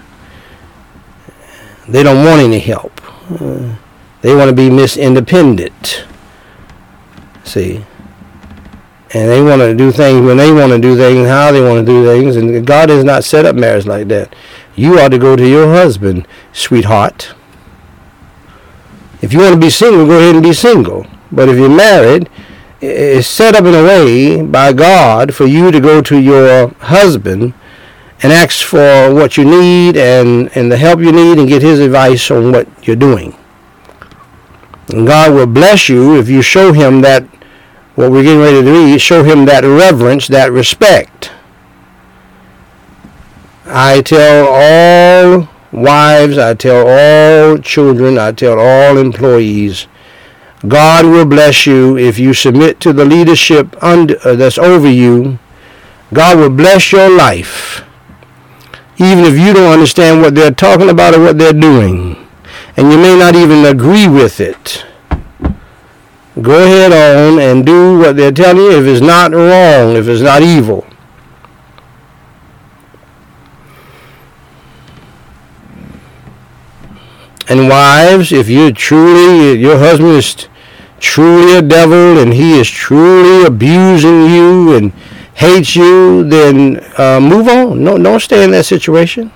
They don't want any help. They want to be Miss Independent. See? And they want to do things when they want to do things, how they want to do things. And God has not set up marriage like that. You ought to go to your husband, sweetheart. If you want to be single, go ahead and be single. But if you're married, it's set up in a way by God for you to go to your husband and ask for what you need and the help you need and get his advice on what you're doing. And God will bless you if you show him that, what we're getting ready to read, show him that reverence, that respect. I tell all wives, I tell all children, I tell all employees, God will bless you if you submit to the leadership that's over you. God will bless your life, even if you don't understand what they're talking about or what they're doing, and you may not even agree with it. Go ahead on and do what they're telling you if it's not wrong, if it's not evil. And wives, if your husband is truly a devil and he is truly abusing you and hates you, then move on. No, don't stay in that situation.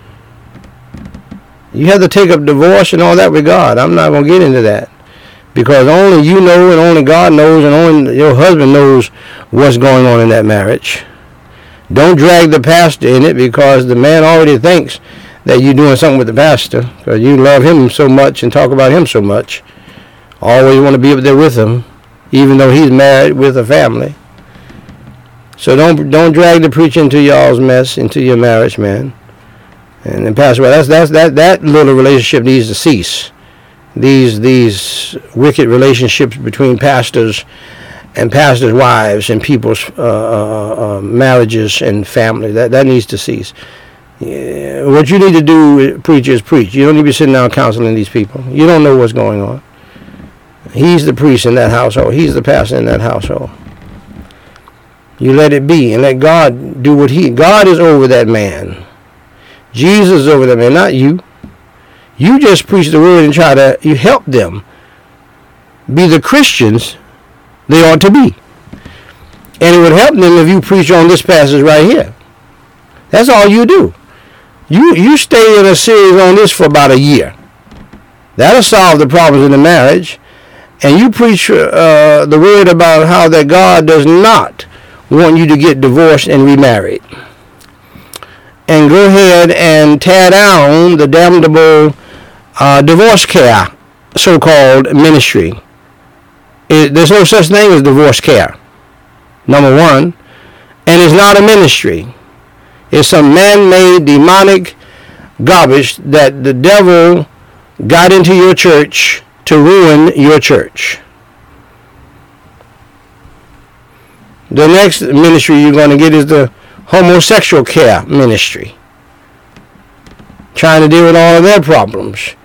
You have to take up divorce and all that with God. I'm not going to get into that. Because only you know and only God knows and only your husband knows what's going on in that marriage. Don't drag the pastor in it, because the man already thinks that you're doing something with the pastor because you love him so much and talk about him so much. Always want to be up there with him, even though he's married with a family. So don't drag the preacher into y'all's mess, into your marriage, man. And then Pastor, well, that little relationship needs to cease. These wicked relationships between pastors and pastors' wives and people's marriages and family, that needs to cease. What you need to do, preach, is preach. You don't need to be sitting down counseling these people. You don't know what's going on. He's the priest in that household. He's the pastor in that household. You let it be and let God do what God is over that man. Jesus is over that man, not you. You just preach the word and try to help them be the Christians they ought to be. And it would help them if you preach on this passage right here. That's all you do. You stay in a series on this for about a year. That'll solve the problems in the marriage. And you preach the word about how that God does not want you to get divorced and remarried. And go ahead and tear down the damnable divorce care, so-called ministry. There's no such thing as divorce care, number one. And it's not a ministry. It's some man-made demonic garbage that the devil got into your church to ruin your church. The next ministry you're going to get is the homosexual care ministry, trying to deal with all of their problems.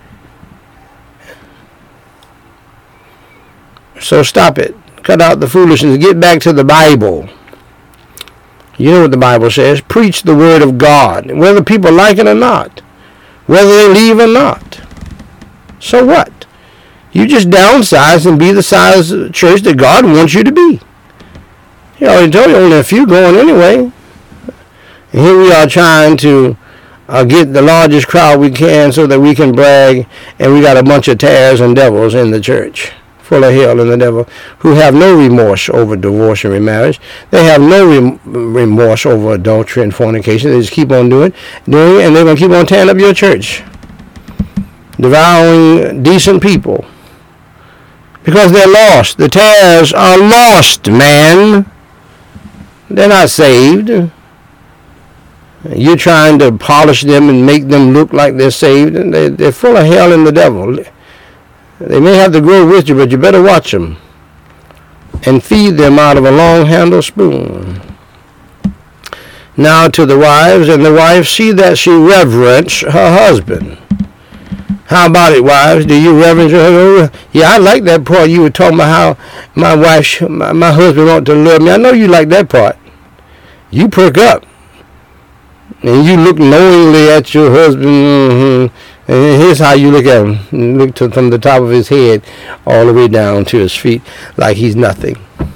So stop it. Cut out the foolishness. Get back to the Bible. You know what the Bible says. Preach the word of God, whether people like it or not, whether they leave or not. So what? You just downsize and be the size of the church that God wants you to be. He already told you only a few going anyway. And here we are trying to get the largest crowd we can so that we can brag, and we got a bunch of tares and devils in the church, full of hell and the devil, who have no remorse over divorce and remarriage. They have no remorse over adultery and fornication. They just keep on doing it, and they're going to keep on tearing up your church, devouring decent people, because they're lost. The tares are lost, man. They're not saved. You're trying to polish them and make them look like they're saved, and they're full of hell and the devil. They may have to grow with you, but you better watch them and feed them out of a long-handled spoon. Now to the wives, and the wives see that she reverence her husband. How about it, wives? Do you reverence your husband? Yeah, I like that part. You were talking about how my husband ought to love me. I know you like that part. You perk up. And you look knowingly at your husband. Mm-hmm. And here's how you look at him. You look from the top of his head all the way down to his feet like he's nothing.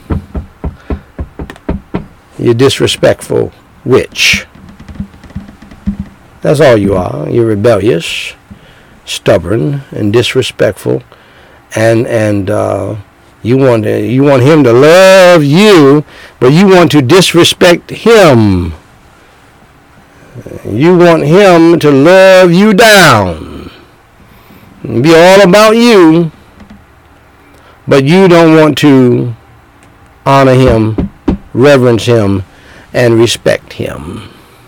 You're disrespectful witch. That's all you are. You're rebellious, stubborn, and disrespectful. And you want him to love you, but you want to disrespect him. You want him to love you down, be all about you, but you don't want to honor him, reverence him, and respect him.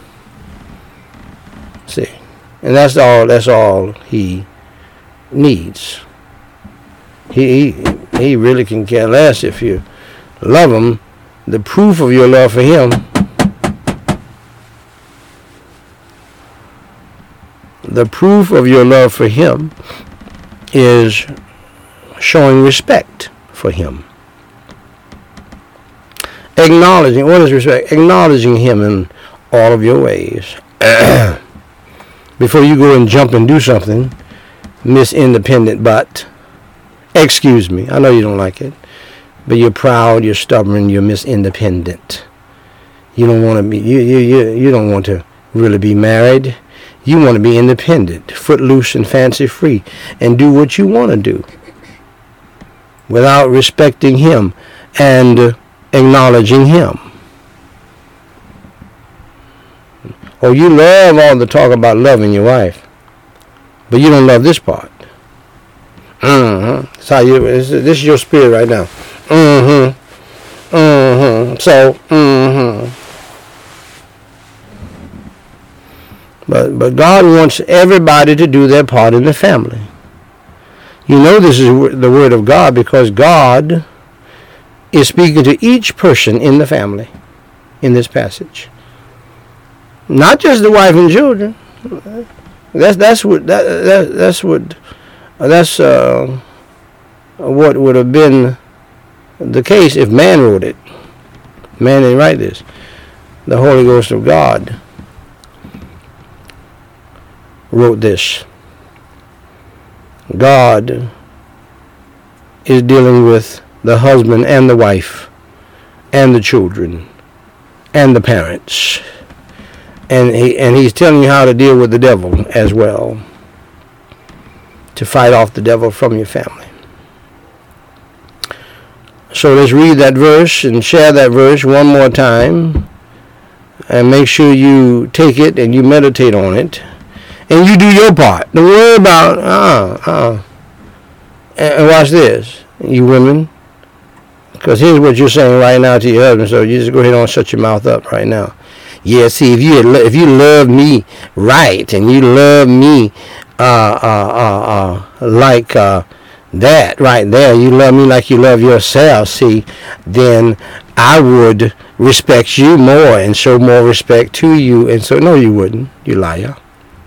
See, and that's all he needs. He really can care less if you love him. The proof of your love for him, is showing respect for him. Acknowledging, what is respect? Acknowledging him in all of your ways. Before you go and jump and do something Miss Independent Butt. Excuse me. I know you don't like it. But you're proud, you're stubborn, you're Miss Independent. You don't want to be, you don't want to really be married. You want to be independent, footloose and fancy free, and do what you want to do without respecting him and acknowledging him. Or you love all the talk about loving your wife, but you don't love this part. That's how you. This is your spirit right now. So. But God wants everybody to do their part in the family. You know this is the word of God because God is speaking to each person in the family in this passage. Not just the wife and children. That's what would have been the case if man wrote it. Man didn't write this. The Holy Ghost of God wrote this. God is dealing with the husband and the wife and the children and the parents. And he's telling you how to deal with the devil as well. To fight off the devil from your family. So let's read that verse and share that verse one more time. And make sure you take it and you meditate on it. And you do your part. Don't worry about, And watch this, you women. Because here's what you're saying right now to your husband. So you just go ahead and shut your mouth up right now. Yeah, see, if you love me right and you love me like that right there, you love me like you love yourself, see, then I would respect you more and show more respect to you. And so, no, you wouldn't, you liar.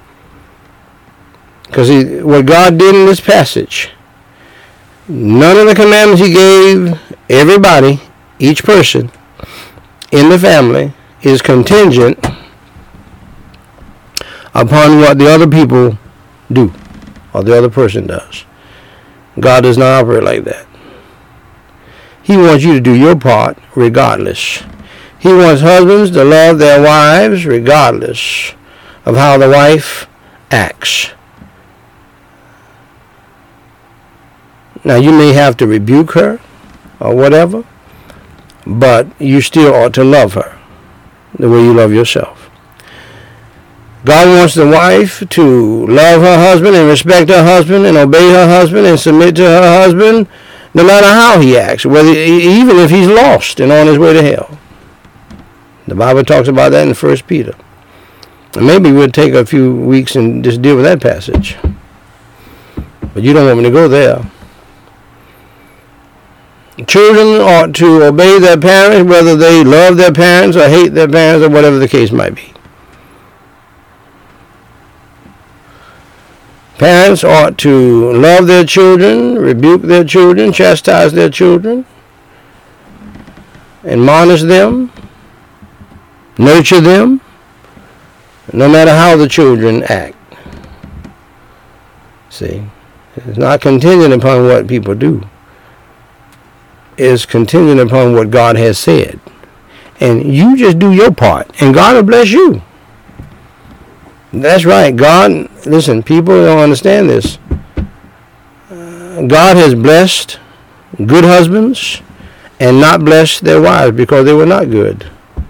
Because what God did in this passage, none of the commandments he gave everybody, each person in the family, is contingent upon what the other people do or the other person does. God does not operate like that. He wants you to do your part regardless. He wants husbands to love their wives regardless of how the wife acts. Now, you may have to rebuke her or whatever, but you still ought to love her the way you love yourself. God wants the wife to love her husband and respect her husband and obey her husband and submit to her husband no matter how he acts, even if he's lost and on his way to hell. The Bible talks about that in 1 Peter. And maybe we'll take a few weeks and just deal with that passage. But you don't want me to go there. Children ought to obey their parents, whether they love their parents or hate their parents or whatever the case might be. Parents ought to love their children, rebuke their children, chastise their children, admonish them, nurture them, no matter how the children act. See, it's not contingent upon what people do. Is contingent upon what God has said. And you just do your part, and God will bless you. That's right. God, listen, people don't understand this. God has blessed good husbands and not blessed their wives because they were not good.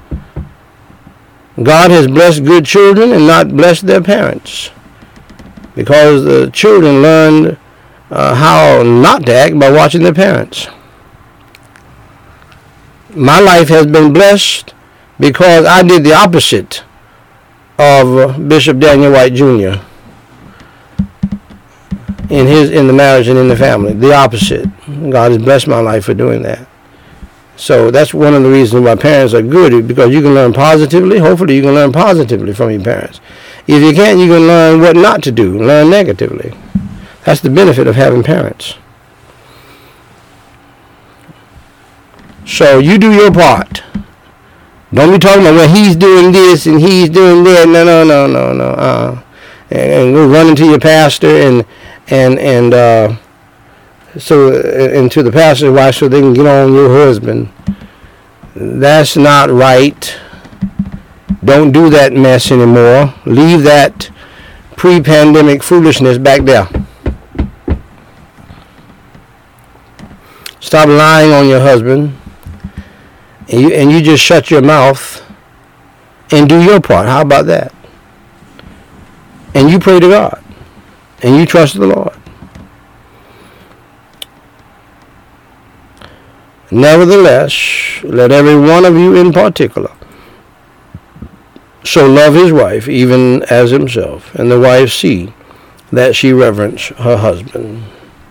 God has blessed good children and not blessed their parents because the children learned how not to act by watching their parents. My life has been blessed because I did the opposite of Bishop Daniel White Jr. in the marriage and in the family. The opposite. God has blessed my life for doing that. So that's one of the reasons why parents are good, because you can learn positively. Hopefully you can learn positively from your parents. If you can't, you can learn what not to do, learn negatively. That's the benefit of having parents. So you do your part. Don't be talking about, well, he's doing this and he's doing that. No. And go running to your pastor and to the pastor's wife, so they can get on your husband. That's not right. Don't do that mess anymore. Leave that pre-pandemic foolishness back there. Stop lying on your husband, and you just shut your mouth and do your part. How about that? And you pray to God, and you trust the Lord. Nevertheless, let every one of you in particular so love his wife even as himself, and the wife see that she reverence her husband.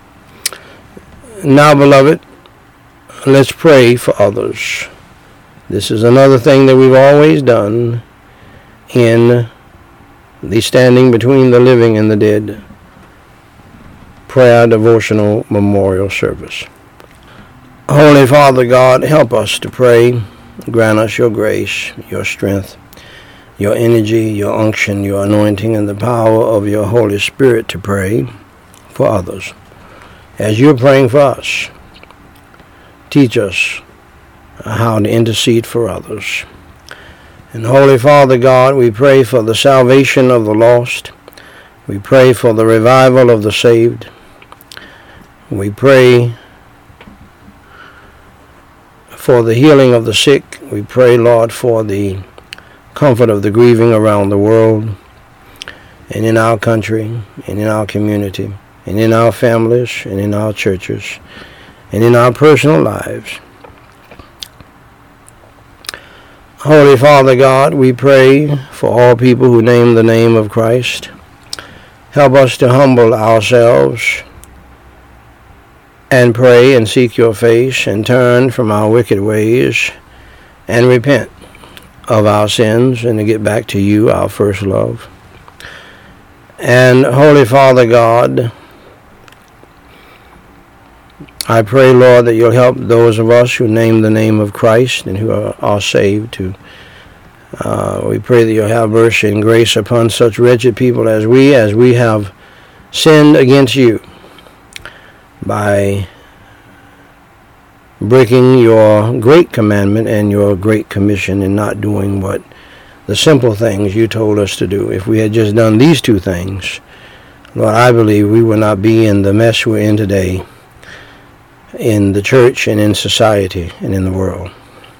Now, beloved, let's pray for others. This is another thing that we've always done in the Standing Between the Living and the Dead prayer devotional memorial service. Holy Father God, help us to pray. Grant us your grace, your strength, your energy, your unction, your anointing, and the power of your Holy Spirit to pray for others. As you're praying for us, teach us how to intercede for others. And Holy Father God, we pray for the salvation of the lost. We pray for the revival of the saved. We pray for the healing of the sick. We pray, Lord, for the comfort of the grieving around the world and in our country and in our community and in our families and in our churches and in our personal lives. Holy Father God, we pray for all people who name the name of Christ. Help us to humble ourselves and pray and seek your face and turn from our wicked ways and repent of our sins and to get back to you, our first love. And Holy Father God, I pray, Lord, that you'll help those of us who name the name of Christ and who are saved to. We pray that you'll have mercy and grace upon such wretched people as we have sinned against you by breaking your great commandment and your great commission and not doing what the simple things you told us to do. If we had just done these two things, Lord, I believe we would not be in the mess we're in today in the church and in society and in the world.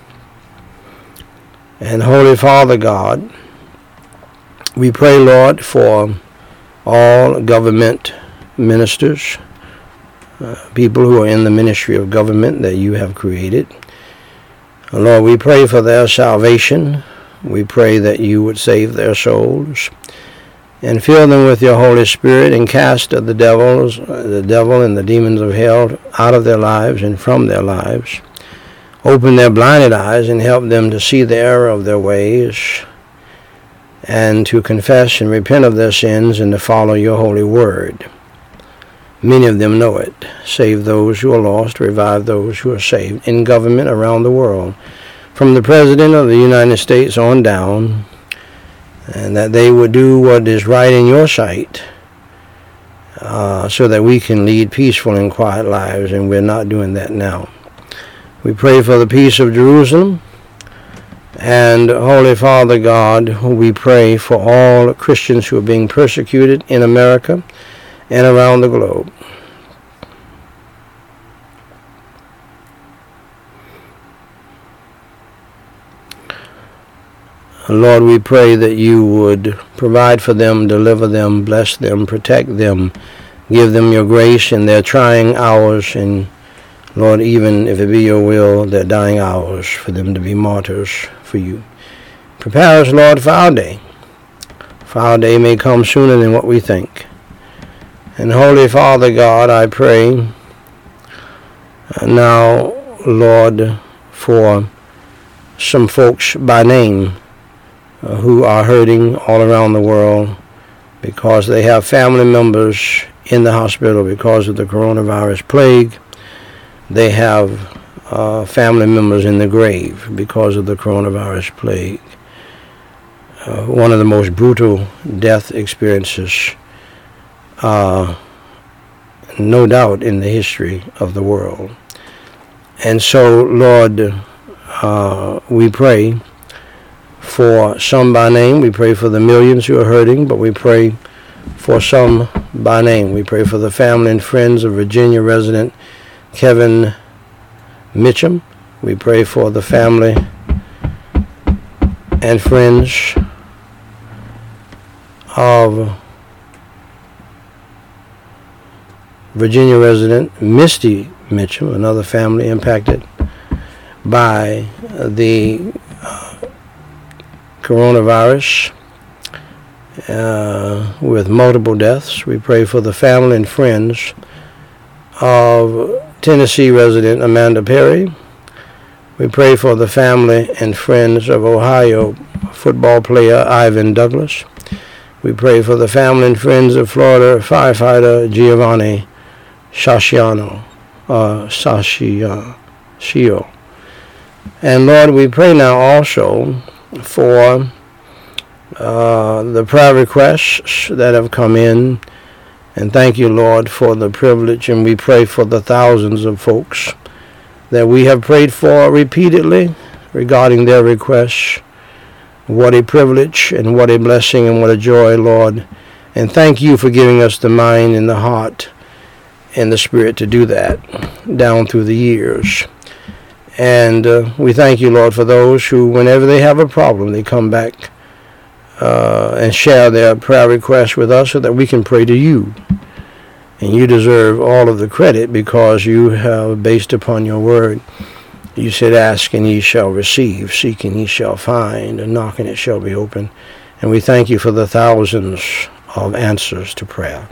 And Holy Father God, we pray, Lord, for all government ministers, people who are in the ministry of government that you have created. Lord, we pray for their salvation. We pray that you would save their souls and fill them with your Holy Spirit and cast the devil and the demons of hell out of their lives and from their lives. Open their blinded eyes and help them to see the error of their ways and to confess and repent of their sins and to follow your holy word. Many of them know it. Save those who are lost, revive those who are saved in government around the world, from the President of the United States on down, and that they would do what is right in your sight so that we can lead peaceful and quiet lives, and we're not doing that now. We pray for the peace of Jerusalem, and Holy Father God, we pray for all Christians who are being persecuted in America and around the globe. Lord, we pray that you would provide for them, deliver them, bless them, protect them, give them your grace in their trying hours, and Lord, even if it be your will, their dying hours, for them to be martyrs for you. Prepare us, Lord, for our day. For our day may come sooner than what we think. And Holy Father God, I pray now, Lord, for some folks by name who are hurting all around the world because they have family members in the hospital because of the coronavirus plague. They have family members in the grave because of the coronavirus plague. One of the most brutal death experiences no doubt, in the history of the world. And so, Lord, we pray for some by name. We pray for the millions who are hurting, but we pray for some by name. We pray for the family and friends of Virginia resident Kevin Mitchum. We pray for the family and friends of Virginia resident Misty Mitchum, another family impacted by the coronavirus with multiple deaths. We pray for the family and friends of Tennessee resident Amanda Perry. We pray for the family and friends of Ohio football player Ivan Douglas. We pray for the family and friends of Florida firefighter Giovanni Sasciano. And Lord, we pray now also for the prayer requests that have come in. And thank you, Lord, for the privilege. And we pray for the thousands of folks that we have prayed for repeatedly regarding their requests. What a privilege and what a blessing and what a joy, Lord. And thank you for giving us the mind and the heart and the spirit to do that down through the years. And we thank you, Lord, for those who, whenever they have a problem, they come back and share their prayer requests with us so that we can pray to you. And you deserve all of the credit because you have, based upon your word, you said, ask and ye shall receive, seek and ye shall find, and knock and it shall be open. And we thank you for the thousands of answers to prayer.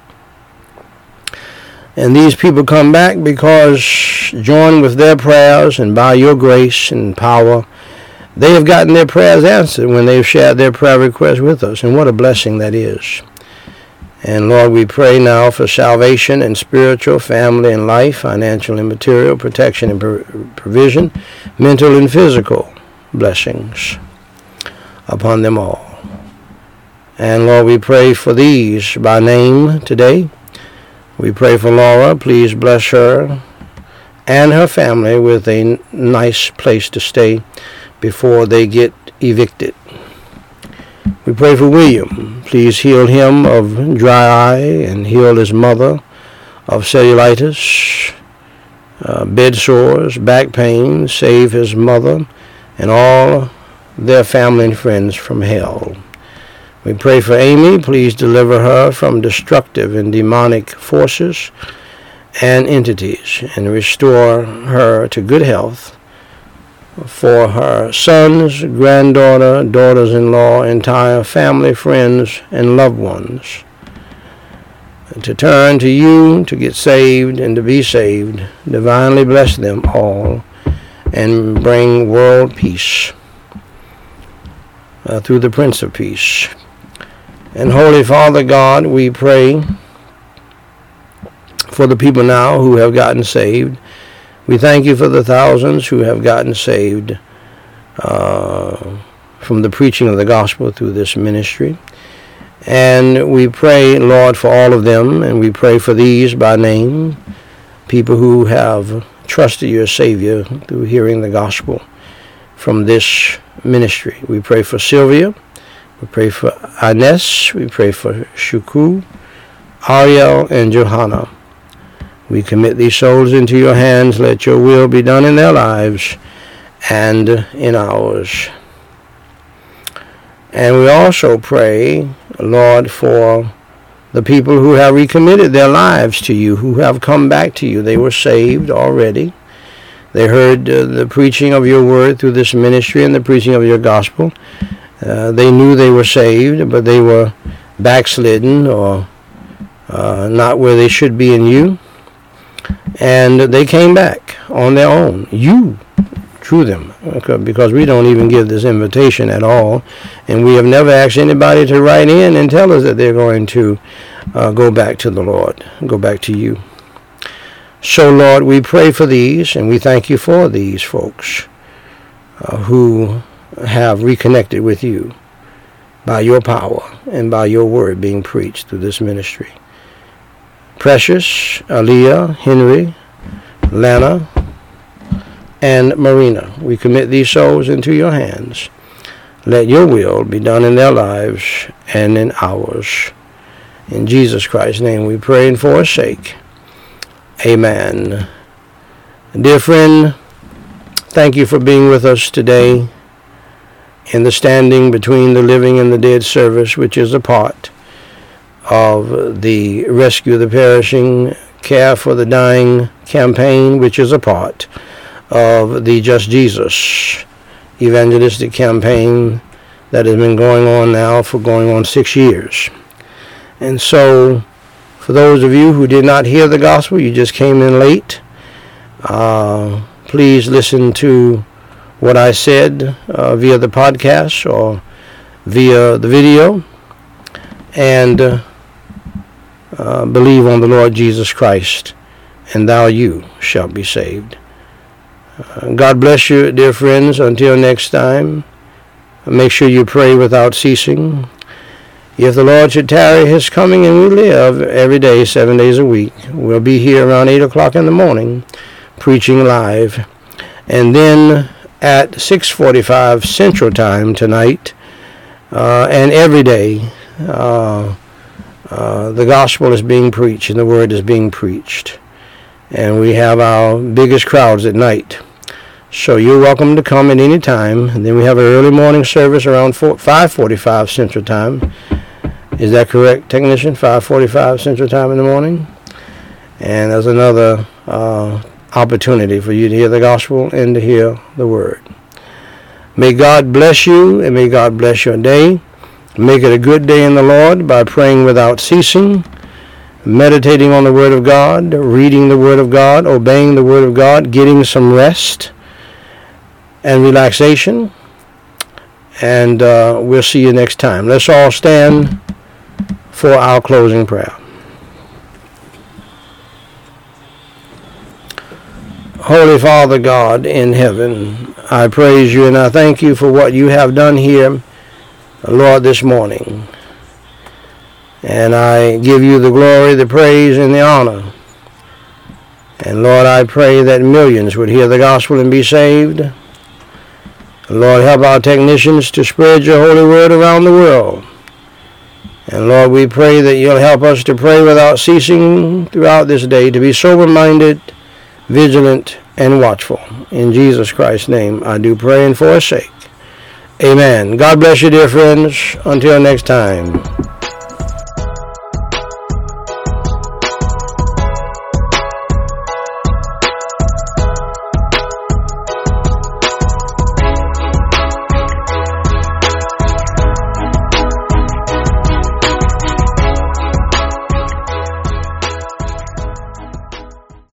And these people come back because, joined with their prayers and by your grace and power, they have gotten their prayers answered when they've shared their prayer requests with us. And what a blessing that is. And Lord, we pray now for salvation and spiritual, family and life, financial and material, protection and provision, mental and physical blessings upon them all. And Lord, we pray for these by name today. We pray for Laura. Please bless her and her family with a nice place to stay before they get evicted. We pray for William. Please heal him of dry eye and heal his mother of cellulitis, bed sores, back pain. Save his mother and all their family and friends from hell. We pray for Amy. Please deliver her from destructive and demonic forces and entities and restore her to good health. For her sons, granddaughter, daughters-in-law, entire family, friends, and loved ones, to turn to you, to get saved and to be saved. Divinely bless them all and bring world peace through the Prince of Peace. And Holy Father God, we pray for the people now who have gotten saved. We thank you for the thousands who have gotten saved from the preaching of the gospel through this ministry. And we pray, Lord, for all of them, and we pray for these by name, people who have trusted your Savior through hearing the gospel from this ministry. We pray for Sylvia. We pray for Ines. We pray for Shuku, Ariel, and Johanna. We commit these souls into your hands. Let your will be done in their lives and in ours. And we also pray, Lord, for the people who have recommitted their lives to you, who have come back to you. They were saved already. They heard the preaching of your word through this ministry and the preaching of your gospel. They knew they were saved, but they were backslidden or not where they should be in you. And they came back on their own. You drew them, because we don't even give this invitation at all. And we have never asked anybody to write in and tell us that they're going to go back to the Lord, go back to you. So, Lord, we pray for these, and we thank you for these folks who have reconnected with you by your power and by your word being preached through this ministry. Precious, Aaliyah, Henry, Lana, and Marina. We commit these souls into your hands. Let your will be done in their lives and in ours. In Jesus Christ's name we pray and for his sake. Amen. Dear friend, thank you for being with us today in the Standing Between the Living and the Dead service, which is a part of the Rescue the Perishing, Care for the Dying campaign, which is a part of the Just Jesus evangelistic campaign that has been going on now for 6 years. And so, for those of you who did not hear the gospel, you just came in late, please listen to what I said via the podcast or via the video, and believe on the Lord Jesus Christ, and you shall be saved. God bless you, dear friends. Until next time, make sure you pray without ceasing. If the Lord should tarry his coming and we live every day, 7 days a week, we'll be here around 8 o'clock in the morning preaching live. And then at 6:45 Central Time tonight, and every day, the gospel is being preached and the word is being preached. And we have our biggest crowds at night. So you're welcome to come at any time. And then we have an early morning service around 5:45 Central Time. Is that correct, technician? 5:45 Central Time in the morning? And there's another opportunity for you to hear the gospel and to hear the word. May God bless you, and may God bless your day. Make it a good day in the Lord by praying without ceasing, meditating on the Word of God, reading the Word of God, obeying the Word of God, getting some rest and relaxation. And we'll see you next time. Let's all stand for our closing prayer. Holy Father God in heaven, I praise you and I thank you for what you have done here, Lord, this morning. And I give you the glory, the praise, and the honor. And Lord, I pray that millions would hear the gospel and be saved. Lord, help our technicians to spread your holy word around the world. And Lord, we pray that you'll help us to pray without ceasing throughout this day, to be sober-minded, vigilant, and watchful. In Jesus Christ's name, I do pray and for his sake. Amen. God bless you, dear friends. Until next time.